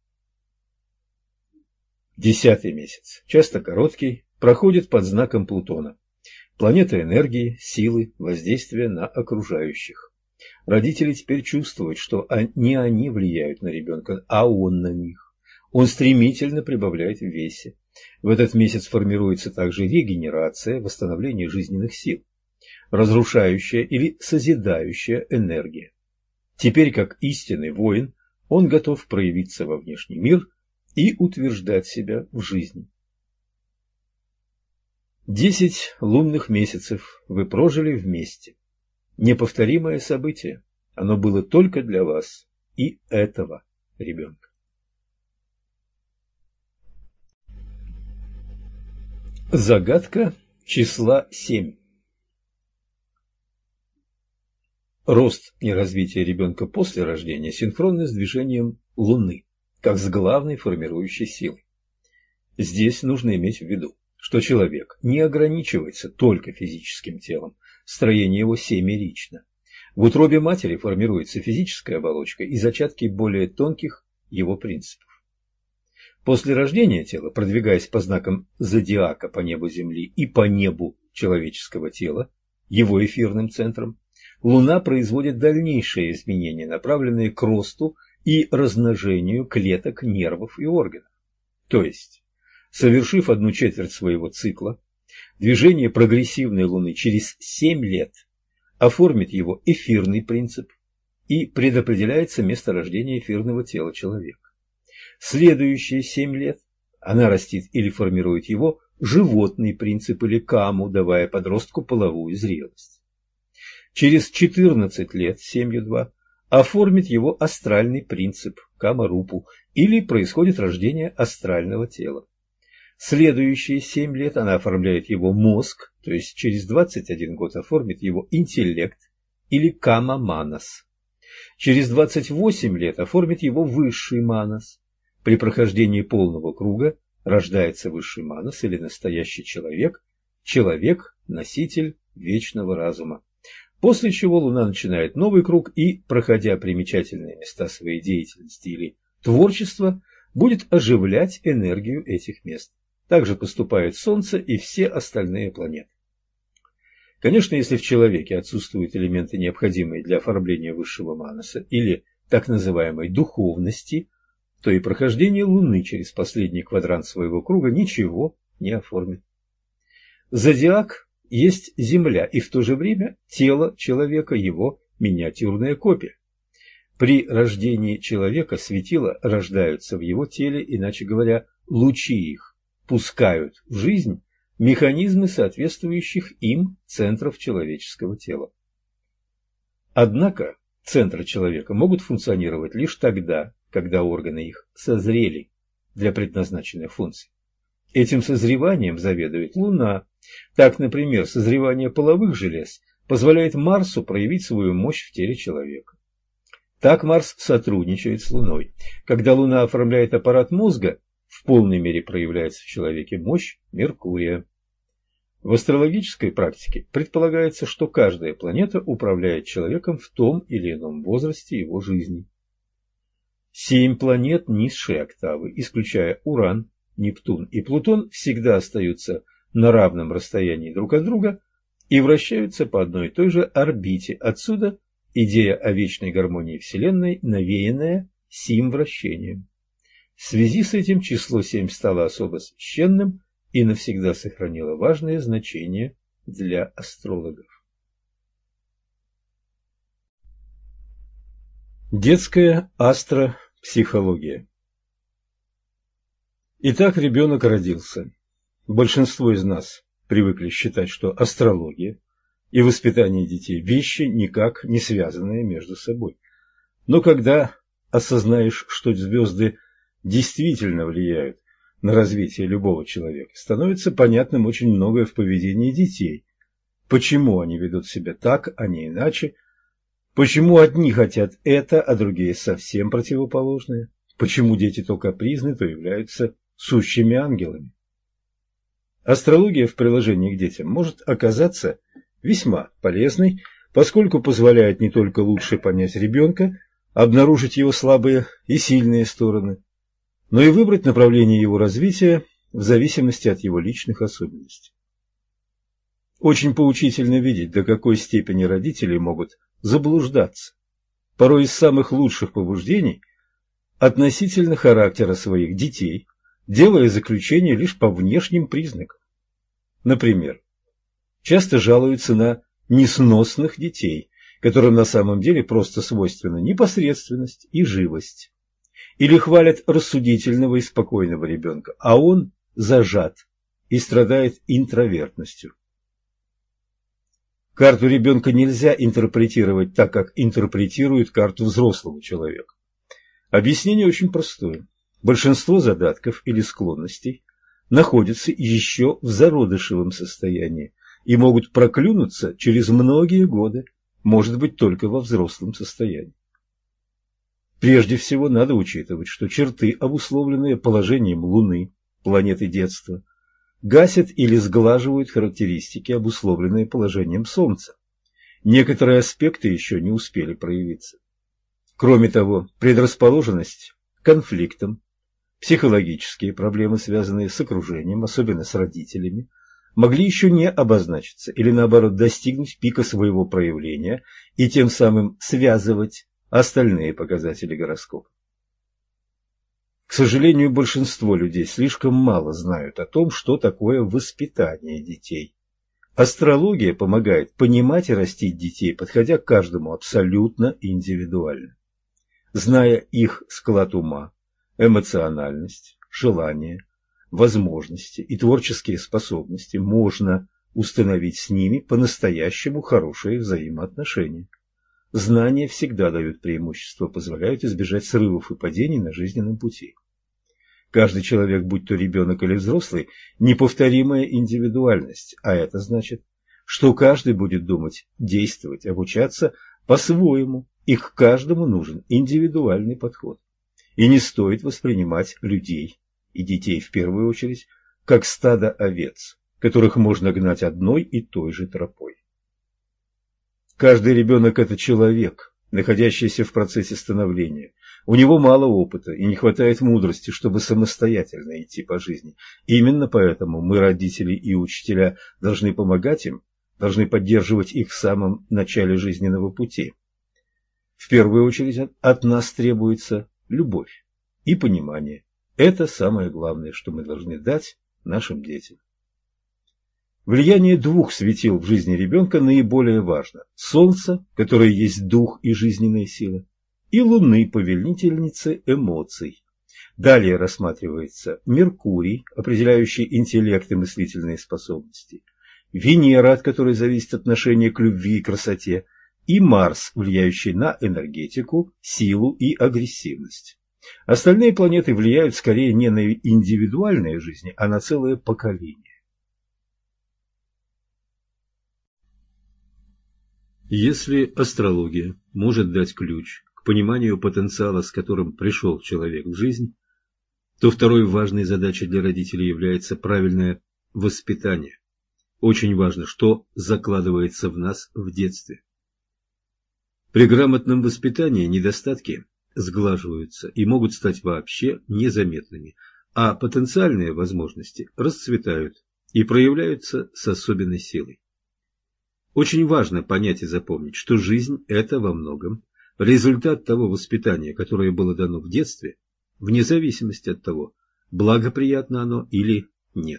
Десятый месяц, часто короткий, проходит под знаком Плутона. Планета энергии, силы, воздействия на окружающих. Родители теперь чувствуют, что не они влияют на ребенка, а он на них. Он стремительно прибавляет в весе. В этот месяц формируется также регенерация, восстановление жизненных сил, разрушающая или созидающая энергия. Теперь, как истинный воин, он готов проявиться во внешний мир и утверждать себя в жизни. Десять лунных месяцев вы прожили вместе. Неповторимое событие. Оно было только для вас и этого ребенка. Загадка числа семь. Рост и развитие ребенка после рождения синхронны с движением Луны, как с главной формирующей силой. Здесь нужно иметь в виду, что человек не ограничивается только физическим телом, строение его семерично. В утробе матери формируется физическая оболочка и зачатки более тонких его принципов. После рождения тела, продвигаясь по знакам зодиака по небу Земли и по небу человеческого тела, его эфирным центром, Луна производит дальнейшие изменения, направленные к росту и размножению клеток, нервов и органов. То есть, совершив одну четверть своего цикла, движение прогрессивной Луны через семь лет оформит его эфирный принцип и предопределяется место рождения эфирного тела человека. Следующие семь лет она растит или формирует его животный принцип или каму, давая подростку половую зрелость. Через четырнадцать лет, семью два, оформит его астральный принцип, кама-рупу, или происходит рождение астрального тела. Следующие семь лет она оформляет его мозг, то есть через двадцать один год оформит его интеллект, или кама-манас. Через двадцать восемь лет оформит его высший манас. При прохождении полного круга рождается высший манас или настоящий человек, человек-носитель вечного разума. После чего Луна начинает новый круг и, проходя примечательные места своей деятельности или творчества, будет оживлять энергию этих мест. Также поступает Солнце и все остальные планеты. Конечно, если в человеке отсутствуют элементы, необходимые для оформления высшего манаса или так называемой духовности, то и прохождение Луны через последний квадрант своего круга ничего не оформит. Зодиак есть Земля и в то же время тело человека, его миниатюрная копия. При рождении человека светила рождаются в его теле, иначе говоря, лучи их пускают в жизнь механизмы соответствующих им центров человеческого тела. Однако центры человека могут функционировать лишь тогда, когда органы их созрели для предназначенных функций. Этим созреванием заведует Луна. Так, например, созревание половых желез позволяет Марсу проявить свою мощь в теле человека. Так Марс сотрудничает с Луной. Когда Луна оформляет аппарат мозга, в полной мере проявляется в человеке мощь Меркурия. В астрологической практике предполагается, что каждая планета управляет человеком в том или ином возрасте его жизни. Семь планет низшей октавы, исключая Уран, Нептун и Плутон, всегда остаются на равном расстоянии друг от друга и вращаются по одной и той же орбите. Отсюда идея о вечной гармонии Вселенной, навеянная сим вращением. В связи с этим число семь стало особо священным и навсегда сохранило важное значение для астрологов. Детская астропсихология. Итак, ребенок родился. Большинство из нас привыкли считать, что астрология и воспитание детей – вещи, никак не связанные между собой. Но когда осознаешь, что звезды действительно влияют на развитие любого человека, становится понятным очень многое в поведении детей. Почему они ведут себя так, а не иначе? Почему одни хотят это, а другие совсем противоположное? Почему дети то капризны, то являются сущими ангелами? Астрология в приложении к детям может оказаться весьма полезной, поскольку позволяет не только лучше понять ребенка, обнаружить его слабые и сильные стороны, но и выбрать направление его развития в зависимости от его личных особенностей. Очень поучительно видеть, до какой степени родители могут заблуждаться, порой из самых лучших побуждений, относительно характера своих детей, делая заключение лишь по внешним признакам. Например, часто жалуются на несносных детей, которым на самом деле просто свойственна непосредственность и живость. Или хвалят рассудительного и спокойного ребенка, а он зажат и страдает интровертностью. Карту ребенка нельзя интерпретировать так, как интерпретирует карту взрослого человека. Объяснение очень простое. Большинство задатков или склонностей находятся еще в зародышевом состоянии и могут проклюнуться через многие годы, может быть, только во взрослом состоянии. Прежде всего, надо учитывать, что черты, обусловленные положением Луны, планеты детства, гасят или сглаживают характеристики, обусловленные положением Солнца. Некоторые аспекты еще не успели проявиться. Кроме того, предрасположенность к конфликтам, психологические проблемы, связанные с окружением, особенно с родителями, могли еще не обозначиться или, наоборот, достигнуть пика своего проявления и тем самым связывать остальные показатели гороскопа. К сожалению, большинство людей слишком мало знают о том, что такое воспитание детей. Астрология помогает понимать и растить детей, подходя к каждому абсолютно индивидуально. Зная их склад ума, эмоциональность, желания, возможности и творческие способности, можно установить с ними по-настоящему хорошие взаимоотношения. Знания всегда дают преимущество, позволяют избежать срывов и падений на жизненном пути. Каждый человек, будь то ребенок или взрослый, неповторимая индивидуальность, а это значит, что каждый будет думать, действовать, обучаться по-своему, и к каждому нужен индивидуальный подход. И не стоит воспринимать людей, и детей в первую очередь, как стадо овец, которых можно гнать одной и той же тропой. Каждый ребенок – это человек, находящийся в процессе становления. У него мало опыта и не хватает мудрости, чтобы самостоятельно идти по жизни. Именно поэтому мы, родители и учителя, должны помогать им, должны поддерживать их в самом начале жизненного пути. В первую очередь от нас требуется любовь и понимание. Это самое главное, что мы должны дать нашим детям. Влияние двух светил в жизни ребенка наиболее важно. Солнца, которое есть дух и жизненная сила, и Луны, повелительницы эмоций. Далее рассматривается Меркурий, определяющий интеллект и мыслительные способности, Венера, от которой зависит отношение к любви и красоте, и Марс, влияющий на энергетику, силу и агрессивность. Остальные планеты влияют скорее не на индивидуальные жизни, а на целое поколение. Если астрология может дать ключ к пониманию потенциала, с которым пришел человек в жизнь, то второй важной задачей для родителей является правильное воспитание. Очень важно, что закладывается в нас в детстве. При грамотном воспитании недостатки сглаживаются и могут стать вообще незаметными, а потенциальные возможности расцветают и проявляются с особенной силой. Очень важно понять и запомнить, что жизнь – это во многом результат того воспитания, которое было дано в детстве, вне зависимости от того, благоприятно оно или нет.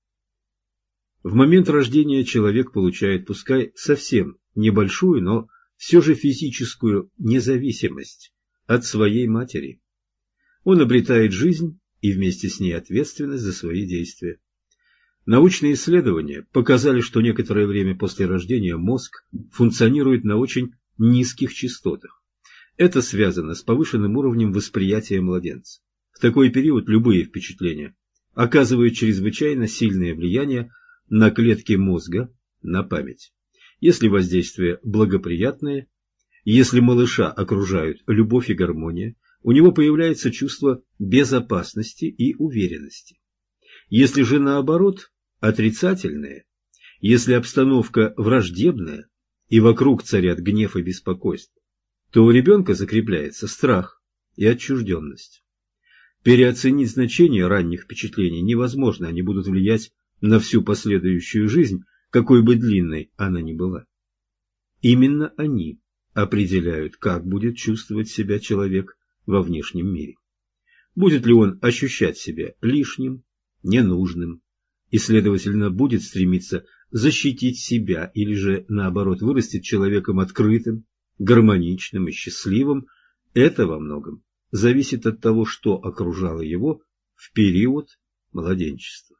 В момент рождения человек получает, пускай совсем небольшую, но все же физическую независимость от своей матери. Он обретает жизнь и вместе с ней ответственность за свои действия. Научные исследования показали, что некоторое время после рождения мозг функционирует на очень низких частотах. Это связано с повышенным уровнем восприятия младенца. В такой период любые впечатления оказывают чрезвычайно сильное влияние на клетки мозга, на память. Если воздействие благоприятное, если малыша окружают любовь и гармония, у него появляется чувство безопасности и уверенности. Если же наоборот отрицательное, если обстановка враждебная и вокруг царят гнев и беспокойство, то у ребенка закрепляется страх и отчужденность. Переоценить значение ранних впечатлений невозможно, они будут влиять на всю последующую жизнь, какой бы длинной она ни была. Именно они определяют, как будет чувствовать себя человек во внешнем мире. Будет ли он ощущать себя лишним, ненужным, и, следовательно, будет стремиться защитить себя или же, наоборот, вырастет человеком открытым, гармоничным и счастливым, это во многом зависит от того, что окружало его в период младенчества.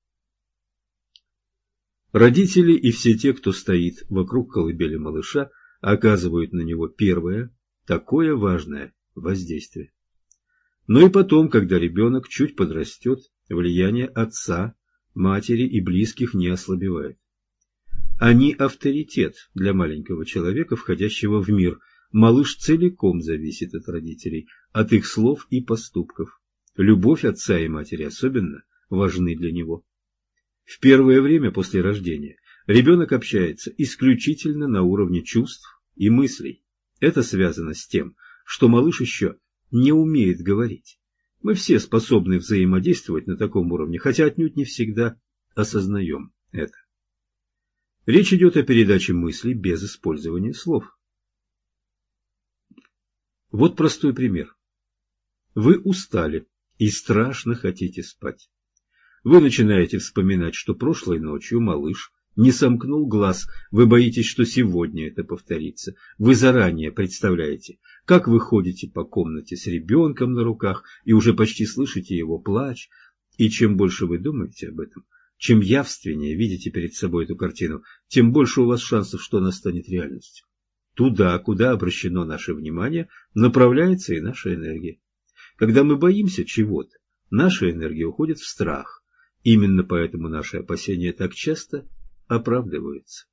Родители и все те, кто стоит вокруг колыбели малыша, оказывают на него первое, такое важное воздействие. Но и потом, когда ребенок чуть подрастет влияние отца, матери и близких не ослабевает. Они авторитет для маленького человека, входящего в мир. Малыш целиком зависит от родителей, от их слов и поступков. Любовь отца и матери особенно важны для него. В первое время после рождения ребенок общается исключительно на уровне чувств и мыслей. Это связано с тем, что малыш еще не умеет говорить. Мы все способны взаимодействовать на таком уровне, хотя отнюдь не всегда осознаем это. Речь идет о передаче мыслей без использования слов. Вот простой пример. Вы устали и страшно хотите спать. Вы начинаете вспоминать, что прошлой ночью малыш не сомкнул глаз, вы боитесь, что сегодня это повторится. Вы заранее представляете, как вы ходите по комнате с ребенком на руках и уже почти слышите его плач. И чем больше вы думаете об этом, чем явственнее видите перед собой эту картину, тем больше у вас шансов, что она станет реальностью. Туда, куда обращено наше внимание, направляется и наша энергия. Когда мы боимся чего-то, наша энергия уходит в страх. Именно поэтому наши опасения так часто оправдываются.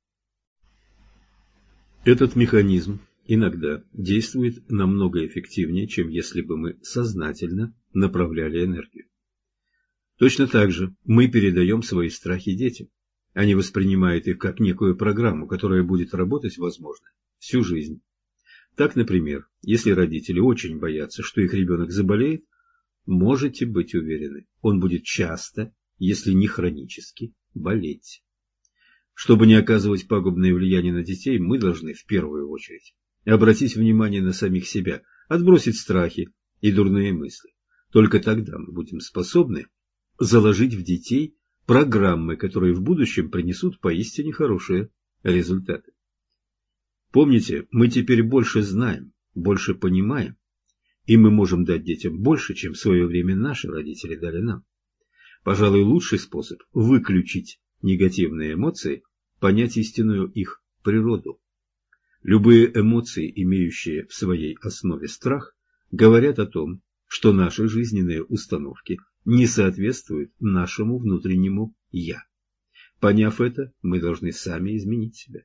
Этот механизм иногда действует намного эффективнее, чем если бы мы сознательно направляли энергию. Точно так же мы передаем свои страхи детям. Они воспринимают их как некую программу, которая будет работать, возможно, всю жизнь. Так, например, если родители очень боятся, что их ребенок заболеет, можете быть уверены, он будет часто, если не хронически, болеть. Чтобы не оказывать пагубное влияние на детей, мы должны в первую очередь обратить внимание на самих себя, отбросить страхи и дурные мысли. Только тогда мы будем способны заложить в детей программы, которые в будущем принесут поистине хорошие результаты. Помните, мы теперь больше знаем, больше понимаем, и мы можем дать детям больше, чем в свое время наши родители дали нам. Пожалуй, лучший способ выключить негативные эмоции, понять истинную их природу. Любые эмоции, имеющие в своей основе страх, говорят о том, что наши жизненные установки не соответствуют нашему внутреннему «я». Поняв это, мы должны сами изменить себя.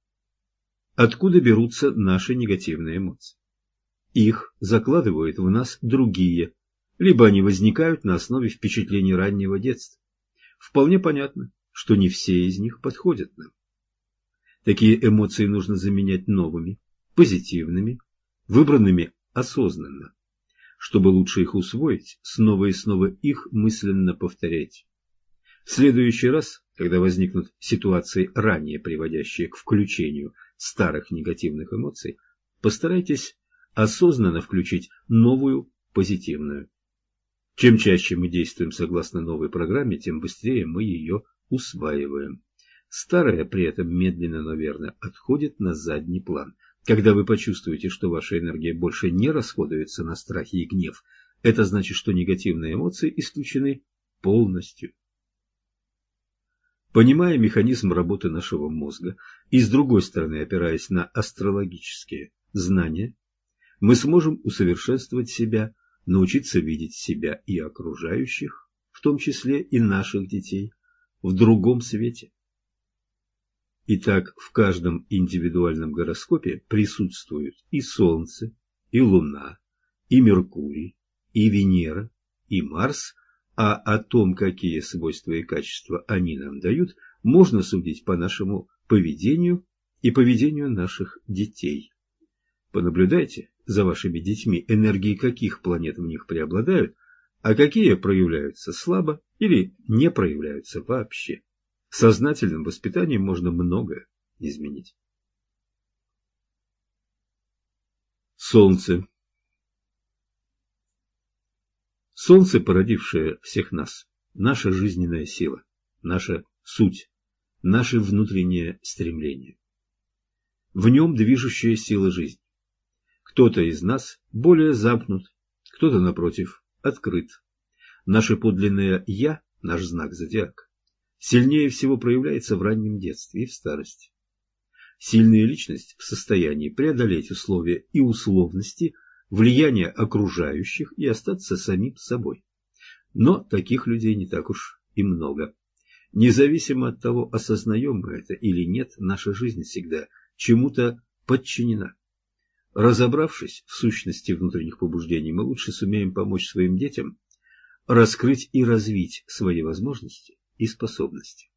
Откуда берутся наши негативные эмоции? Их закладывают в нас другие, либо они возникают на основе впечатлений раннего детства. Вполне понятно, что не все из них подходят нам. Такие эмоции нужно заменять новыми, позитивными, выбранными осознанно. Чтобы лучше их усвоить, снова и снова их мысленно повторять. В следующий раз, когда возникнут ситуации, ранее приводящие к включению старых негативных эмоций, постарайтесь осознанно включить новую позитивную. Чем чаще мы действуем согласно новой программе, тем быстрее мы ее усваиваем. Старая при этом медленно, но верно отходит на задний план. Когда вы почувствуете, что ваша энергия больше не расходуется на страхи и гнев, это значит, что негативные эмоции исключены полностью. Понимая механизм работы нашего мозга и, с другой стороны, опираясь на астрологические знания, мы сможем усовершенствовать себя, научиться видеть себя и окружающих, в том числе и наших детей, в другом свете. Итак, в каждом индивидуальном гороскопе присутствуют и Солнце, и Луна, и Меркурий, и Венера, и Марс, а о том, какие свойства и качества они нам дают, можно судить по нашему поведению и поведению наших детей. Понаблюдайте за вашими детьми, энергии каких планет в них преобладают, а какие проявляются слабо или не проявляются вообще. Сознательным воспитанием можно многое изменить. Солнце. Солнце, породившее всех нас, наша жизненная сила, наша суть, наше внутреннее стремление. В нем движущая сила жизни. Кто-то из нас более замкнут, кто-то, напротив, открыт. Наше подлинное «я», наш знак зодиака, сильнее всего проявляется в раннем детстве и в старости. Сильная личность в состоянии преодолеть условия и условности, влияние окружающих и остаться самим собой. Но таких людей не так уж и много. Независимо от того, осознаем мы это или нет, наша жизнь всегда чему-то подчинена. Разобравшись в сущности внутренних побуждений, мы лучше сумеем помочь своим детям раскрыть и развить свои возможности и способности.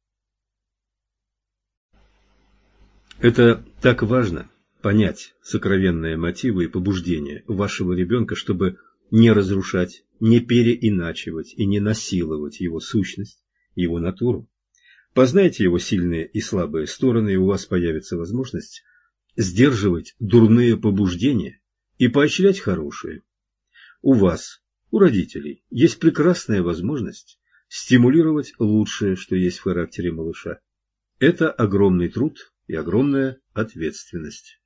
Это так важно – понять сокровенные мотивы и побуждения вашего ребенка, чтобы не разрушать, не переиначивать и не насиловать его сущность, его натуру. Познайте его сильные и слабые стороны, и у вас появится возможность сдерживать дурные побуждения и поощрять хорошие. У вас, у родителей, есть прекрасная возможность стимулировать лучшее, что есть в характере малыша. Это огромный труд и огромная ответственность.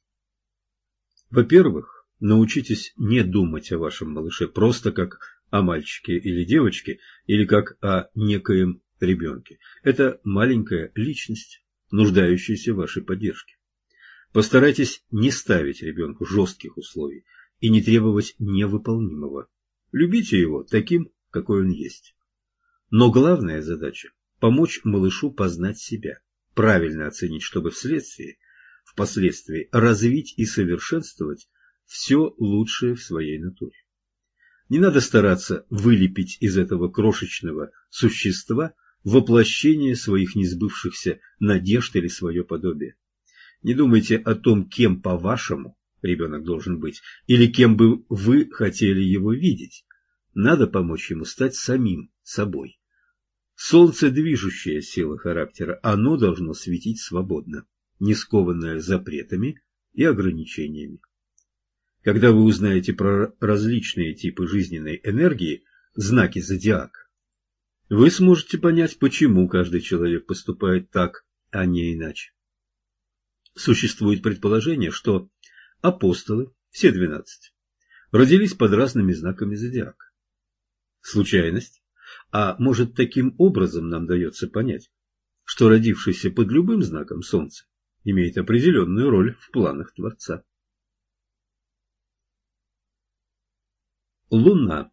Во-первых, научитесь не думать о вашем малыше просто как о мальчике или девочке, или как о некоем ребенке. Это маленькая личность, нуждающаяся в вашей поддержке. Постарайтесь не ставить ребенку жестких условий и не требовать невыполнимого. Любите его таким, какой он есть. Но главная задача – помочь малышу познать себя, правильно оценить, чтобы вследствие, впоследствии развить и совершенствовать все лучшее в своей натуре. Не надо стараться вылепить из этого крошечного существа воплощение своих несбывшихся надежд или свое подобие. Не думайте о том, кем, по-вашему, ребенок должен быть, или кем бы вы хотели его видеть. Надо помочь ему стать самим собой. Солнце – движущая сила характера, оно должно светить свободно, не скованное запретами и ограничениями. Когда вы узнаете про различные типы жизненной энергии, знаки зодиака, вы сможете понять, почему каждый человек поступает так, а не иначе. Существует предположение, что апостолы, все двенадцать, родились под разными знаками зодиака. Случайность? А может, таким образом нам дается понять, что родившийся под любым знаком Солнца имеет определенную роль в планах Творца. Луна.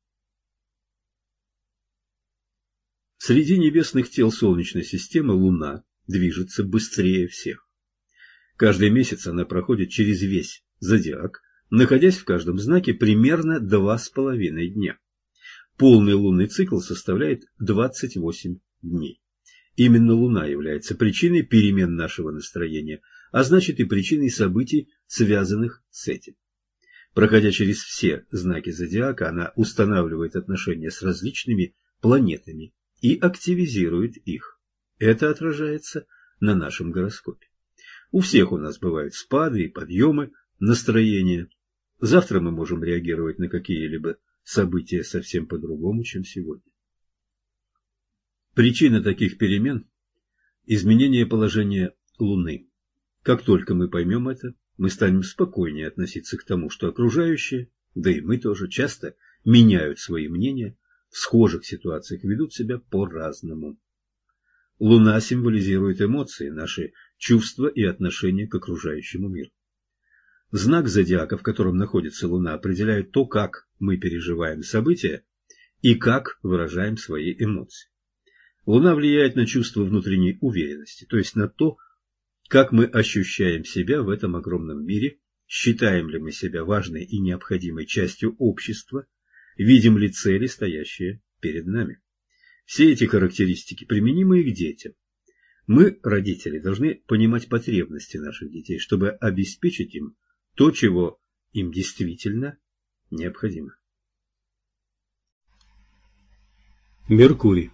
Среди небесных тел Солнечной системы Луна движется быстрее всех. Каждый месяц она проходит через весь зодиак, находясь в каждом знаке примерно два с половиной дня. Полный лунный цикл составляет двадцать восемь дней. Именно Луна является причиной перемен нашего настроения, а значит и причиной событий, связанных с этим. Проходя через все знаки зодиака, она устанавливает отношения с различными планетами и активизирует их. Это отражается на нашем гороскопе. У всех у нас бывают спады и подъемы настроения. Завтра мы можем реагировать на какие-либо события совсем по-другому, чем сегодня. Причина таких перемен – изменение положения Луны. Как только мы поймем это, мы станем спокойнее относиться к тому, что окружающие, да и мы тоже, часто меняют свои мнения, в схожих ситуациях ведут себя по-разному. Луна символизирует эмоции, наши чувства и отношения к окружающему миру. Знак зодиака, в котором находится Луна, определяет то, как мы переживаем события и как выражаем свои эмоции. Луна влияет на чувство внутренней уверенности, то есть на то, как мы ощущаем себя в этом огромном мире, считаем ли мы себя важной и необходимой частью общества, видим ли цели, стоящие перед нами. Все эти характеристики применимы и к детям. Мы, родители, должны понимать потребности наших детей, чтобы обеспечить им то, чего им действительно необходимо. Меркурий.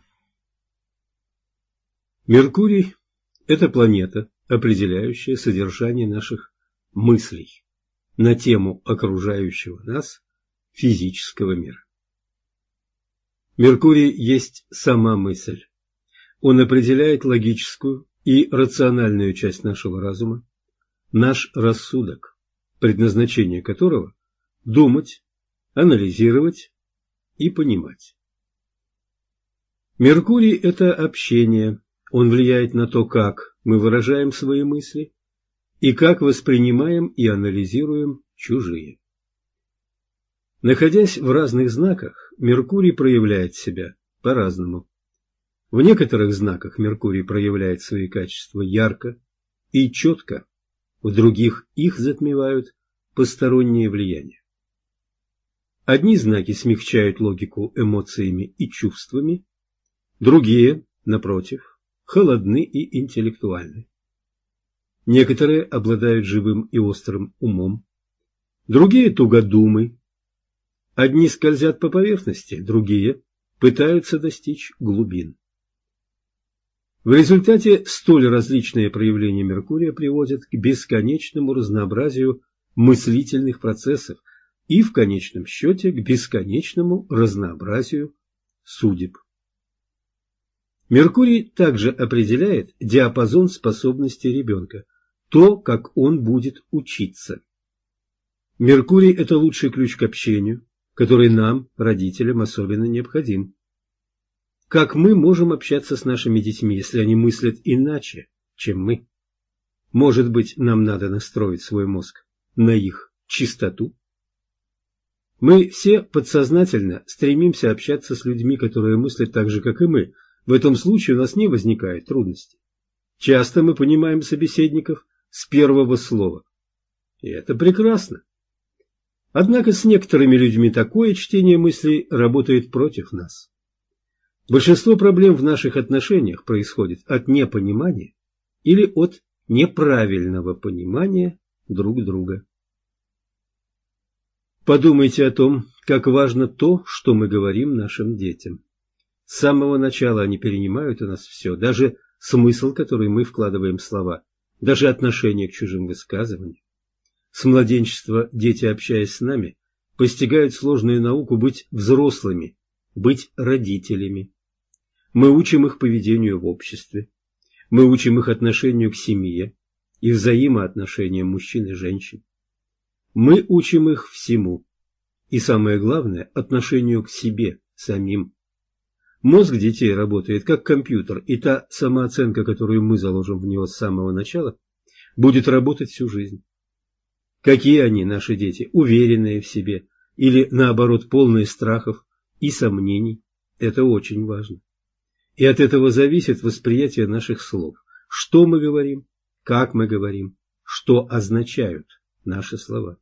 Меркурий – это планета, определяющая содержание наших мыслей на тему окружающего нас физического мира. Меркурий есть сама мысль. Он определяет логическую и рациональную часть нашего разума, наш рассудок, предназначение которого – думать, анализировать и понимать. Меркурий – это общение. Он влияет на то, как мы выражаем свои мысли и как воспринимаем и анализируем чужие. Находясь в разных знаках, Меркурий проявляет себя по-разному. В некоторых знаках Меркурий проявляет свои качества ярко и четко, в других их затмевают посторонние влияния. Одни знаки смягчают логику эмоциями и чувствами, другие, напротив, холодны и интеллектуальны. Некоторые обладают живым и острым умом, другие тугодумы. Одни скользят по поверхности, другие пытаются достичь глубин. В результате столь различные проявления Меркурия приводят к бесконечному разнообразию мыслительных процессов и, в конечном счете, к бесконечному разнообразию судеб. Меркурий также определяет диапазон способностей ребенка, то, как он будет учиться. Меркурий – это лучший ключ к общению, который нам, родителям, особенно необходим. Как мы можем общаться с нашими детьми, если они мыслят иначе, чем мы? Может быть, нам надо настроить свой мозг на их чистоту? Мы все подсознательно стремимся общаться с людьми, которые мыслят так же, как и мы. В этом случае у нас не возникает трудностей. Часто мы понимаем собеседников с первого слова. И это прекрасно. Однако с некоторыми людьми такое чтение мыслей работает против нас. Большинство проблем в наших отношениях происходит от непонимания или от неправильного понимания друг друга. Подумайте о том, как важно то, что мы говорим нашим детям. С самого начала они перенимают у нас все, даже смысл, который мы вкладываем в слова, даже отношение к чужим высказываниям. С младенчества дети, общаясь с нами, постигают сложную науку быть взрослыми, быть родителями. Мы учим их поведению в обществе, мы учим их отношению к семье и взаимоотношениям мужчин и женщин. Мы учим их всему, и самое главное – отношению к себе самим. Мозг детей работает как компьютер, и та самооценка, которую мы заложим в него с самого начала, будет работать всю жизнь. Какие они, наши дети, уверенные в себе или, наоборот, полные страхов и сомнений, это очень важно. И от этого зависит восприятие наших слов. Что мы говорим, как мы говорим, что означают наши слова.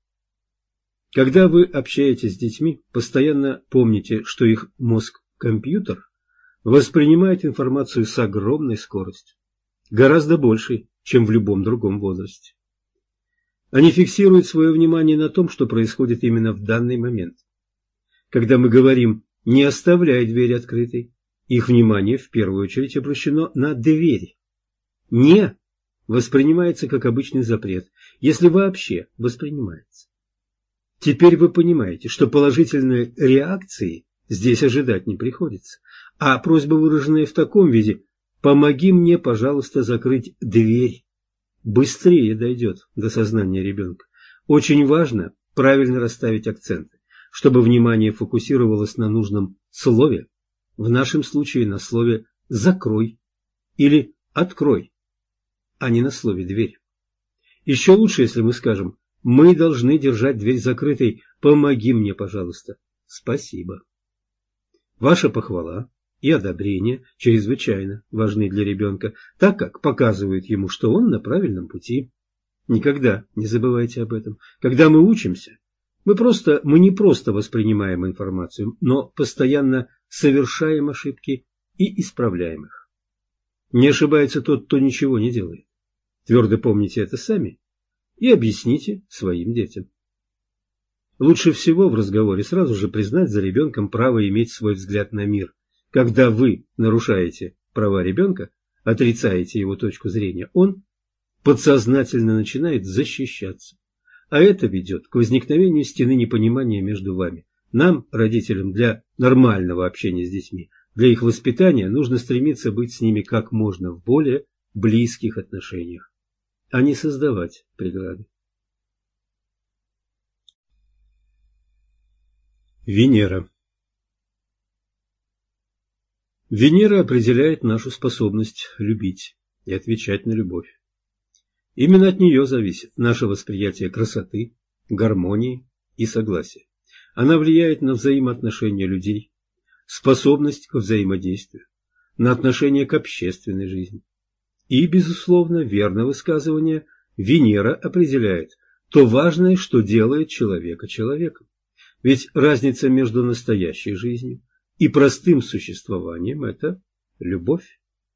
Когда вы общаетесь с детьми, постоянно помните, что их мозг-компьютер воспринимает информацию с огромной скоростью, гораздо большей, чем в любом другом возрасте. Они фиксируют свое внимание на том, что происходит именно в данный момент. Когда мы говорим «не оставляй дверь открытой», их внимание в первую очередь обращено на дверь. «Не» воспринимается как обычный запрет, если вообще воспринимается. Теперь вы понимаете, что положительной реакции здесь ожидать не приходится, а просьба, выраженная в таком виде «помоги мне, пожалуйста, закрыть дверь», быстрее дойдет до сознания ребенка. Очень важно правильно расставить акценты, чтобы внимание фокусировалось на нужном слове, в нашем случае на слове «закрой» или «открой», а не на слове «дверь». Еще лучше, если мы скажем «мы должны держать дверь закрытой, помоги мне, пожалуйста, спасибо». Ваша похвала и одобрение чрезвычайно важны для ребенка, так как показывают ему, что он на правильном пути. Никогда не забывайте об этом. Когда мы учимся, мы, просто, мы не просто воспринимаем информацию, но постоянно совершаем ошибки и исправляем их. Не ошибается тот, кто ничего не делает. Твердо помните это сами и объясните своим детям. Лучше всего в разговоре сразу же признать за ребенком право иметь свой взгляд на мир. Когда вы нарушаете права ребенка, отрицаете его точку зрения, он подсознательно начинает защищаться. А это ведет к возникновению стены непонимания между вами. Нам, родителям, для нормального общения с детьми, для их воспитания, нужно стремиться быть с ними как можно в более близких отношениях, а не создавать преграды. Венера. Венера определяет нашу способность любить и отвечать на любовь. Именно от нее зависит наше восприятие красоты, гармонии и согласия. Она влияет на взаимоотношения людей, способность к взаимодействию, на отношение к общественной жизни. И, безусловно, верно высказывание, Венера определяет то важное, что делает человека человеком. Ведь разница между настоящей жизнью и простым существованием – это любовь.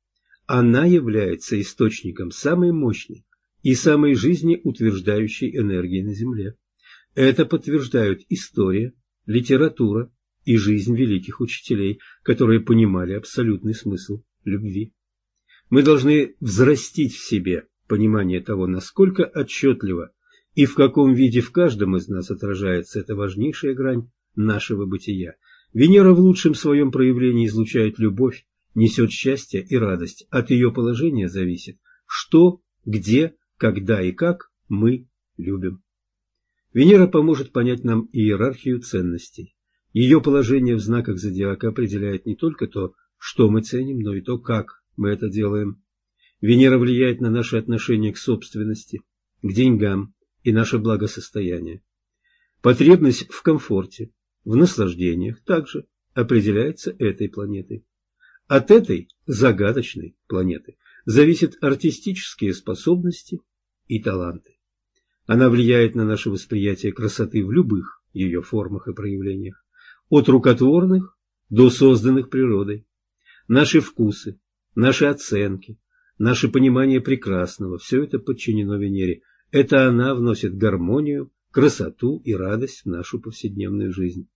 Она является источником самой мощной и самой жизнеутверждающей энергии на Земле. Это подтверждают история, литература и жизнь великих учителей, которые понимали абсолютный смысл любви. Мы должны взрастить в себе понимание того, насколько отчетливо и в каком виде в каждом из нас отражается эта важнейшая грань нашего бытия. Венера в лучшем своем проявлении излучает любовь, несет счастье и радость. От ее положения зависит, что, где, когда и как мы любим. Венера поможет понять нам иерархию ценностей. Ее положение в знаках зодиака определяет не только то, что мы ценим, но и то, как мы это делаем. Венера влияет на наши отношения к собственности, к деньгам и наше благосостояние. Потребность в комфорте, в наслаждениях также определяется этой планетой. От этой загадочной планеты зависят артистические способности и таланты. Она влияет на наше восприятие красоты в любых ее формах и проявлениях, от рукотворных до созданных природой. Наши вкусы, наши оценки, наше понимание прекрасного – все это подчинено Венере. Это она вносит гармонию, красоту и радость в нашу повседневную жизнь.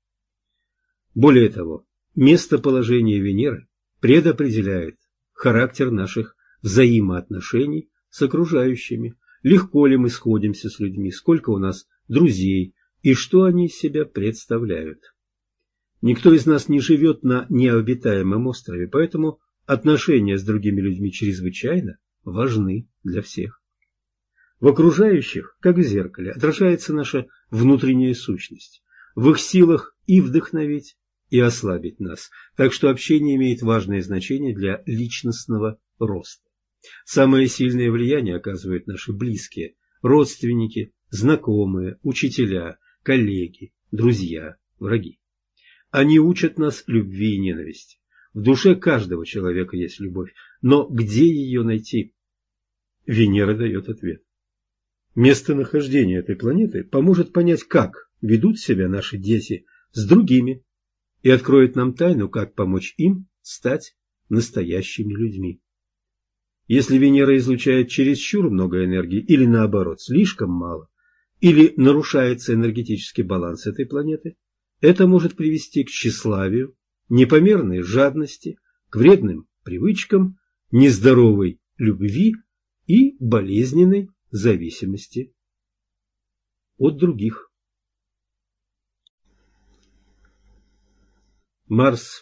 Более того, местоположение Венеры предопределяет характер наших взаимоотношений с окружающими, легко ли мы сходимся с людьми, сколько у нас друзей и что они из себя представляют. Никто из нас не живет на необитаемом острове, поэтому отношения с другими людьми чрезвычайно важны для всех. В окружающих, как в зеркале, отражается наша внутренняя сущность. В их силах и вдохновить, и ослабить нас, так что общение имеет важное значение для личностного роста. Самое сильное влияние оказывают наши близкие, родственники, знакомые, учителя, коллеги, друзья, враги. Они учат нас любви и ненависти. В душе каждого человека есть любовь, но где ее найти? Венера дает ответ. Местонахождение этой планеты поможет понять, как ведут себя наши дети с другими, и откроет нам тайну, как помочь им стать настоящими людьми. Если Венера излучает чересчур много энергии или, наоборот, слишком мало, или нарушается энергетический баланс этой планеты, это может привести к тщеславию, непомерной жадности, к вредным привычкам, нездоровой любви и болезненной зависимости от других. Марс.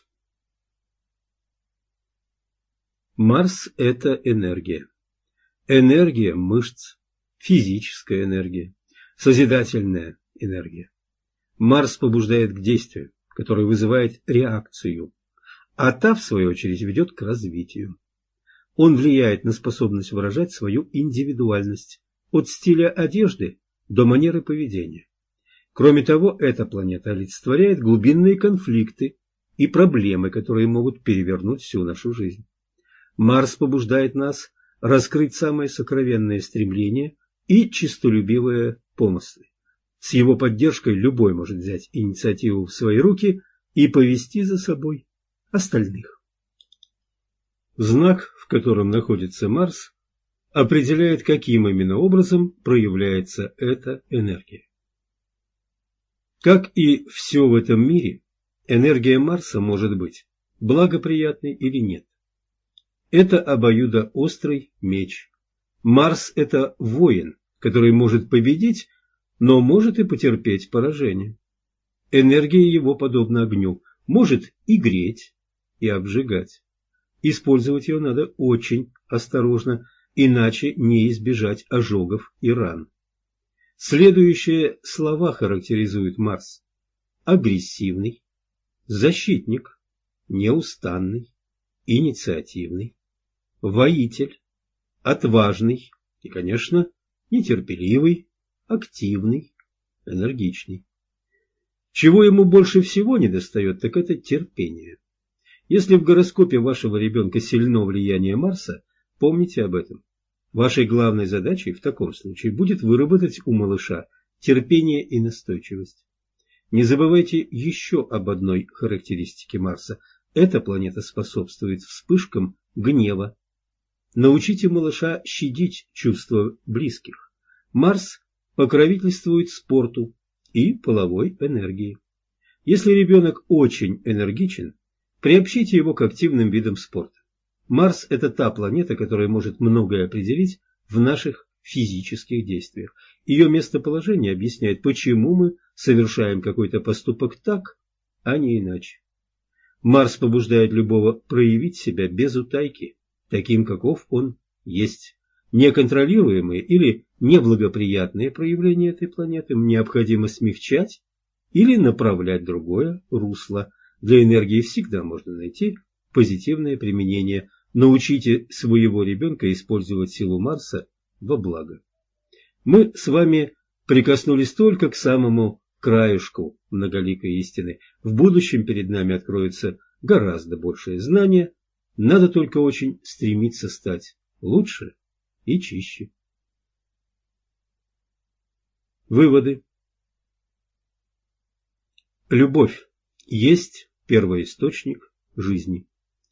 Марс – это энергия. Энергия мышц, физическая энергия, созидательная энергия. Марс побуждает к действию, которое вызывает реакцию, а та, в свою очередь, ведет к развитию. Он влияет на способность выражать свою индивидуальность, от стиля одежды до манеры поведения. Кроме того, эта планета олицетворяет глубинные конфликты и проблемы, которые могут перевернуть всю нашу жизнь. Марс побуждает нас раскрыть самые сокровенные стремления и честолюбивые помыслы. С его поддержкой любой может взять инициативу в свои руки и повести за собой остальных. Знак, в котором находится Марс, определяет, каким именно образом проявляется эта энергия. Как и все в этом мире, энергия Марса может быть благоприятной или нет. Это обоюдоострый меч. Марс – это воин, который может победить, но может и потерпеть поражение. Энергия его подобна огню, может и греть, и обжигать. Использовать ее надо очень осторожно, иначе не избежать ожогов и ран. Следующие слова характеризуют Марс: агрессивный, защитник, неустанный, инициативный, воитель, отважный и, конечно, нетерпеливый, активный, энергичный. Чего ему больше всего недостает, так это терпение. Если в гороскопе вашего ребенка сильно влияние Марса, помните об этом. Вашей главной задачей в таком случае будет выработать у малыша терпение и настойчивость. Не забывайте еще об одной характеристике Марса. Эта планета способствует вспышкам гнева. Научите малыша щадить чувства близких. Марс покровительствует спорту и половой энергии. Если ребенок очень энергичен, приобщите его к активным видам спорта. Марс – это та планета, которая может многое определить в наших физических действиях. Ее местоположение объясняет, почему мы совершаем какой-то поступок так, а не иначе. Марс побуждает любого проявить себя без утайки, таким, каков он есть. Неконтролируемые или неблагоприятные проявления этой планеты необходимо смягчать или направлять в другое русло. Для энергии всегда можно найти позитивное применение. Научите своего ребенка использовать силу Марса во благо. Мы с вами прикоснулись только к самому краюшку многоликой истины. В будущем перед нами откроется гораздо большее знание. Надо только очень стремиться стать лучше и чище. Выводы. Любовь есть первоисточник жизни.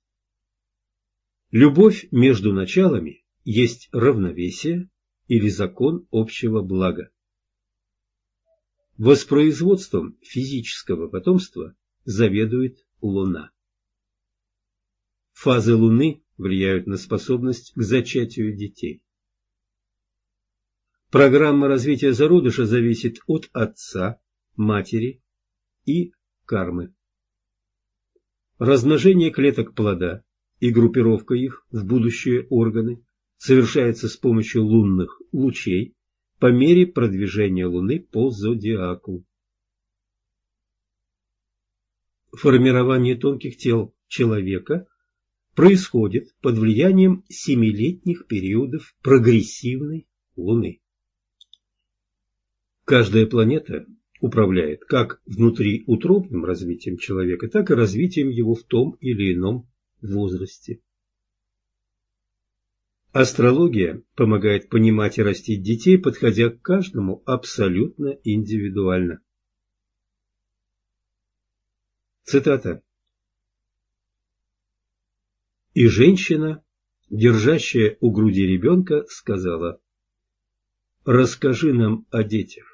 Любовь между началами есть равновесие или закон общего блага. Воспроизводством физического потомства заведует Луна. Фазы Луны влияют на способность к зачатию детей. Программа развития зародыша зависит от отца, матери и кармы. Размножение клеток плода и группировка их в будущие органы совершается с помощью лунных лучей по мере продвижения Луны по зодиаку. Формирование тонких тел человека происходит под влиянием семилетних периодов прогрессивной Луны. Каждая планета управляет как внутриутробным развитием человека, так и развитием его в том или ином возрасте. Астрология помогает понимать и растить детей, подходя к каждому абсолютно индивидуально. Цитата. И женщина, держащая у груди ребенка, сказала: «Расскажи нам о детях».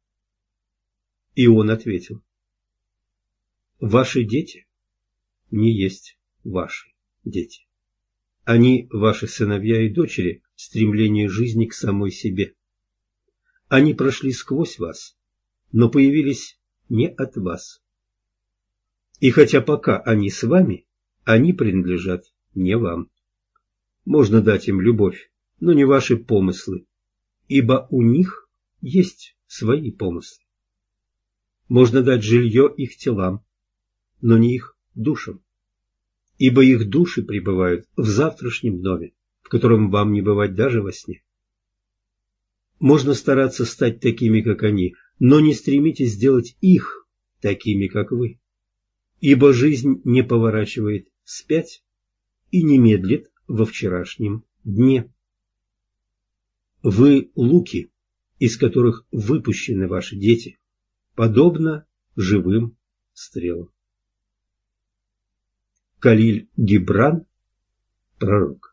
И он ответил: «Ваши дети не есть ваши дети. Они ваши сыновья и дочери в стремлении жизни к самой себе. Они прошли сквозь вас, но появились не от вас. И хотя пока они с вами, они принадлежат не вам. Можно дать им любовь, но не ваши помыслы, ибо у них есть свои помыслы. Можно дать жилье их телам, но не их душам, ибо их души пребывают в завтрашнем доме, в котором вам не бывать даже во сне. Можно стараться стать такими, как они, но не стремитесь сделать их такими, как вы, ибо жизнь не поворачивает вспять и не медлит во вчерашнем дне. Вы луки, из которых выпущены ваши дети, подобно живым стрелам. Калиль Гибран, пророк.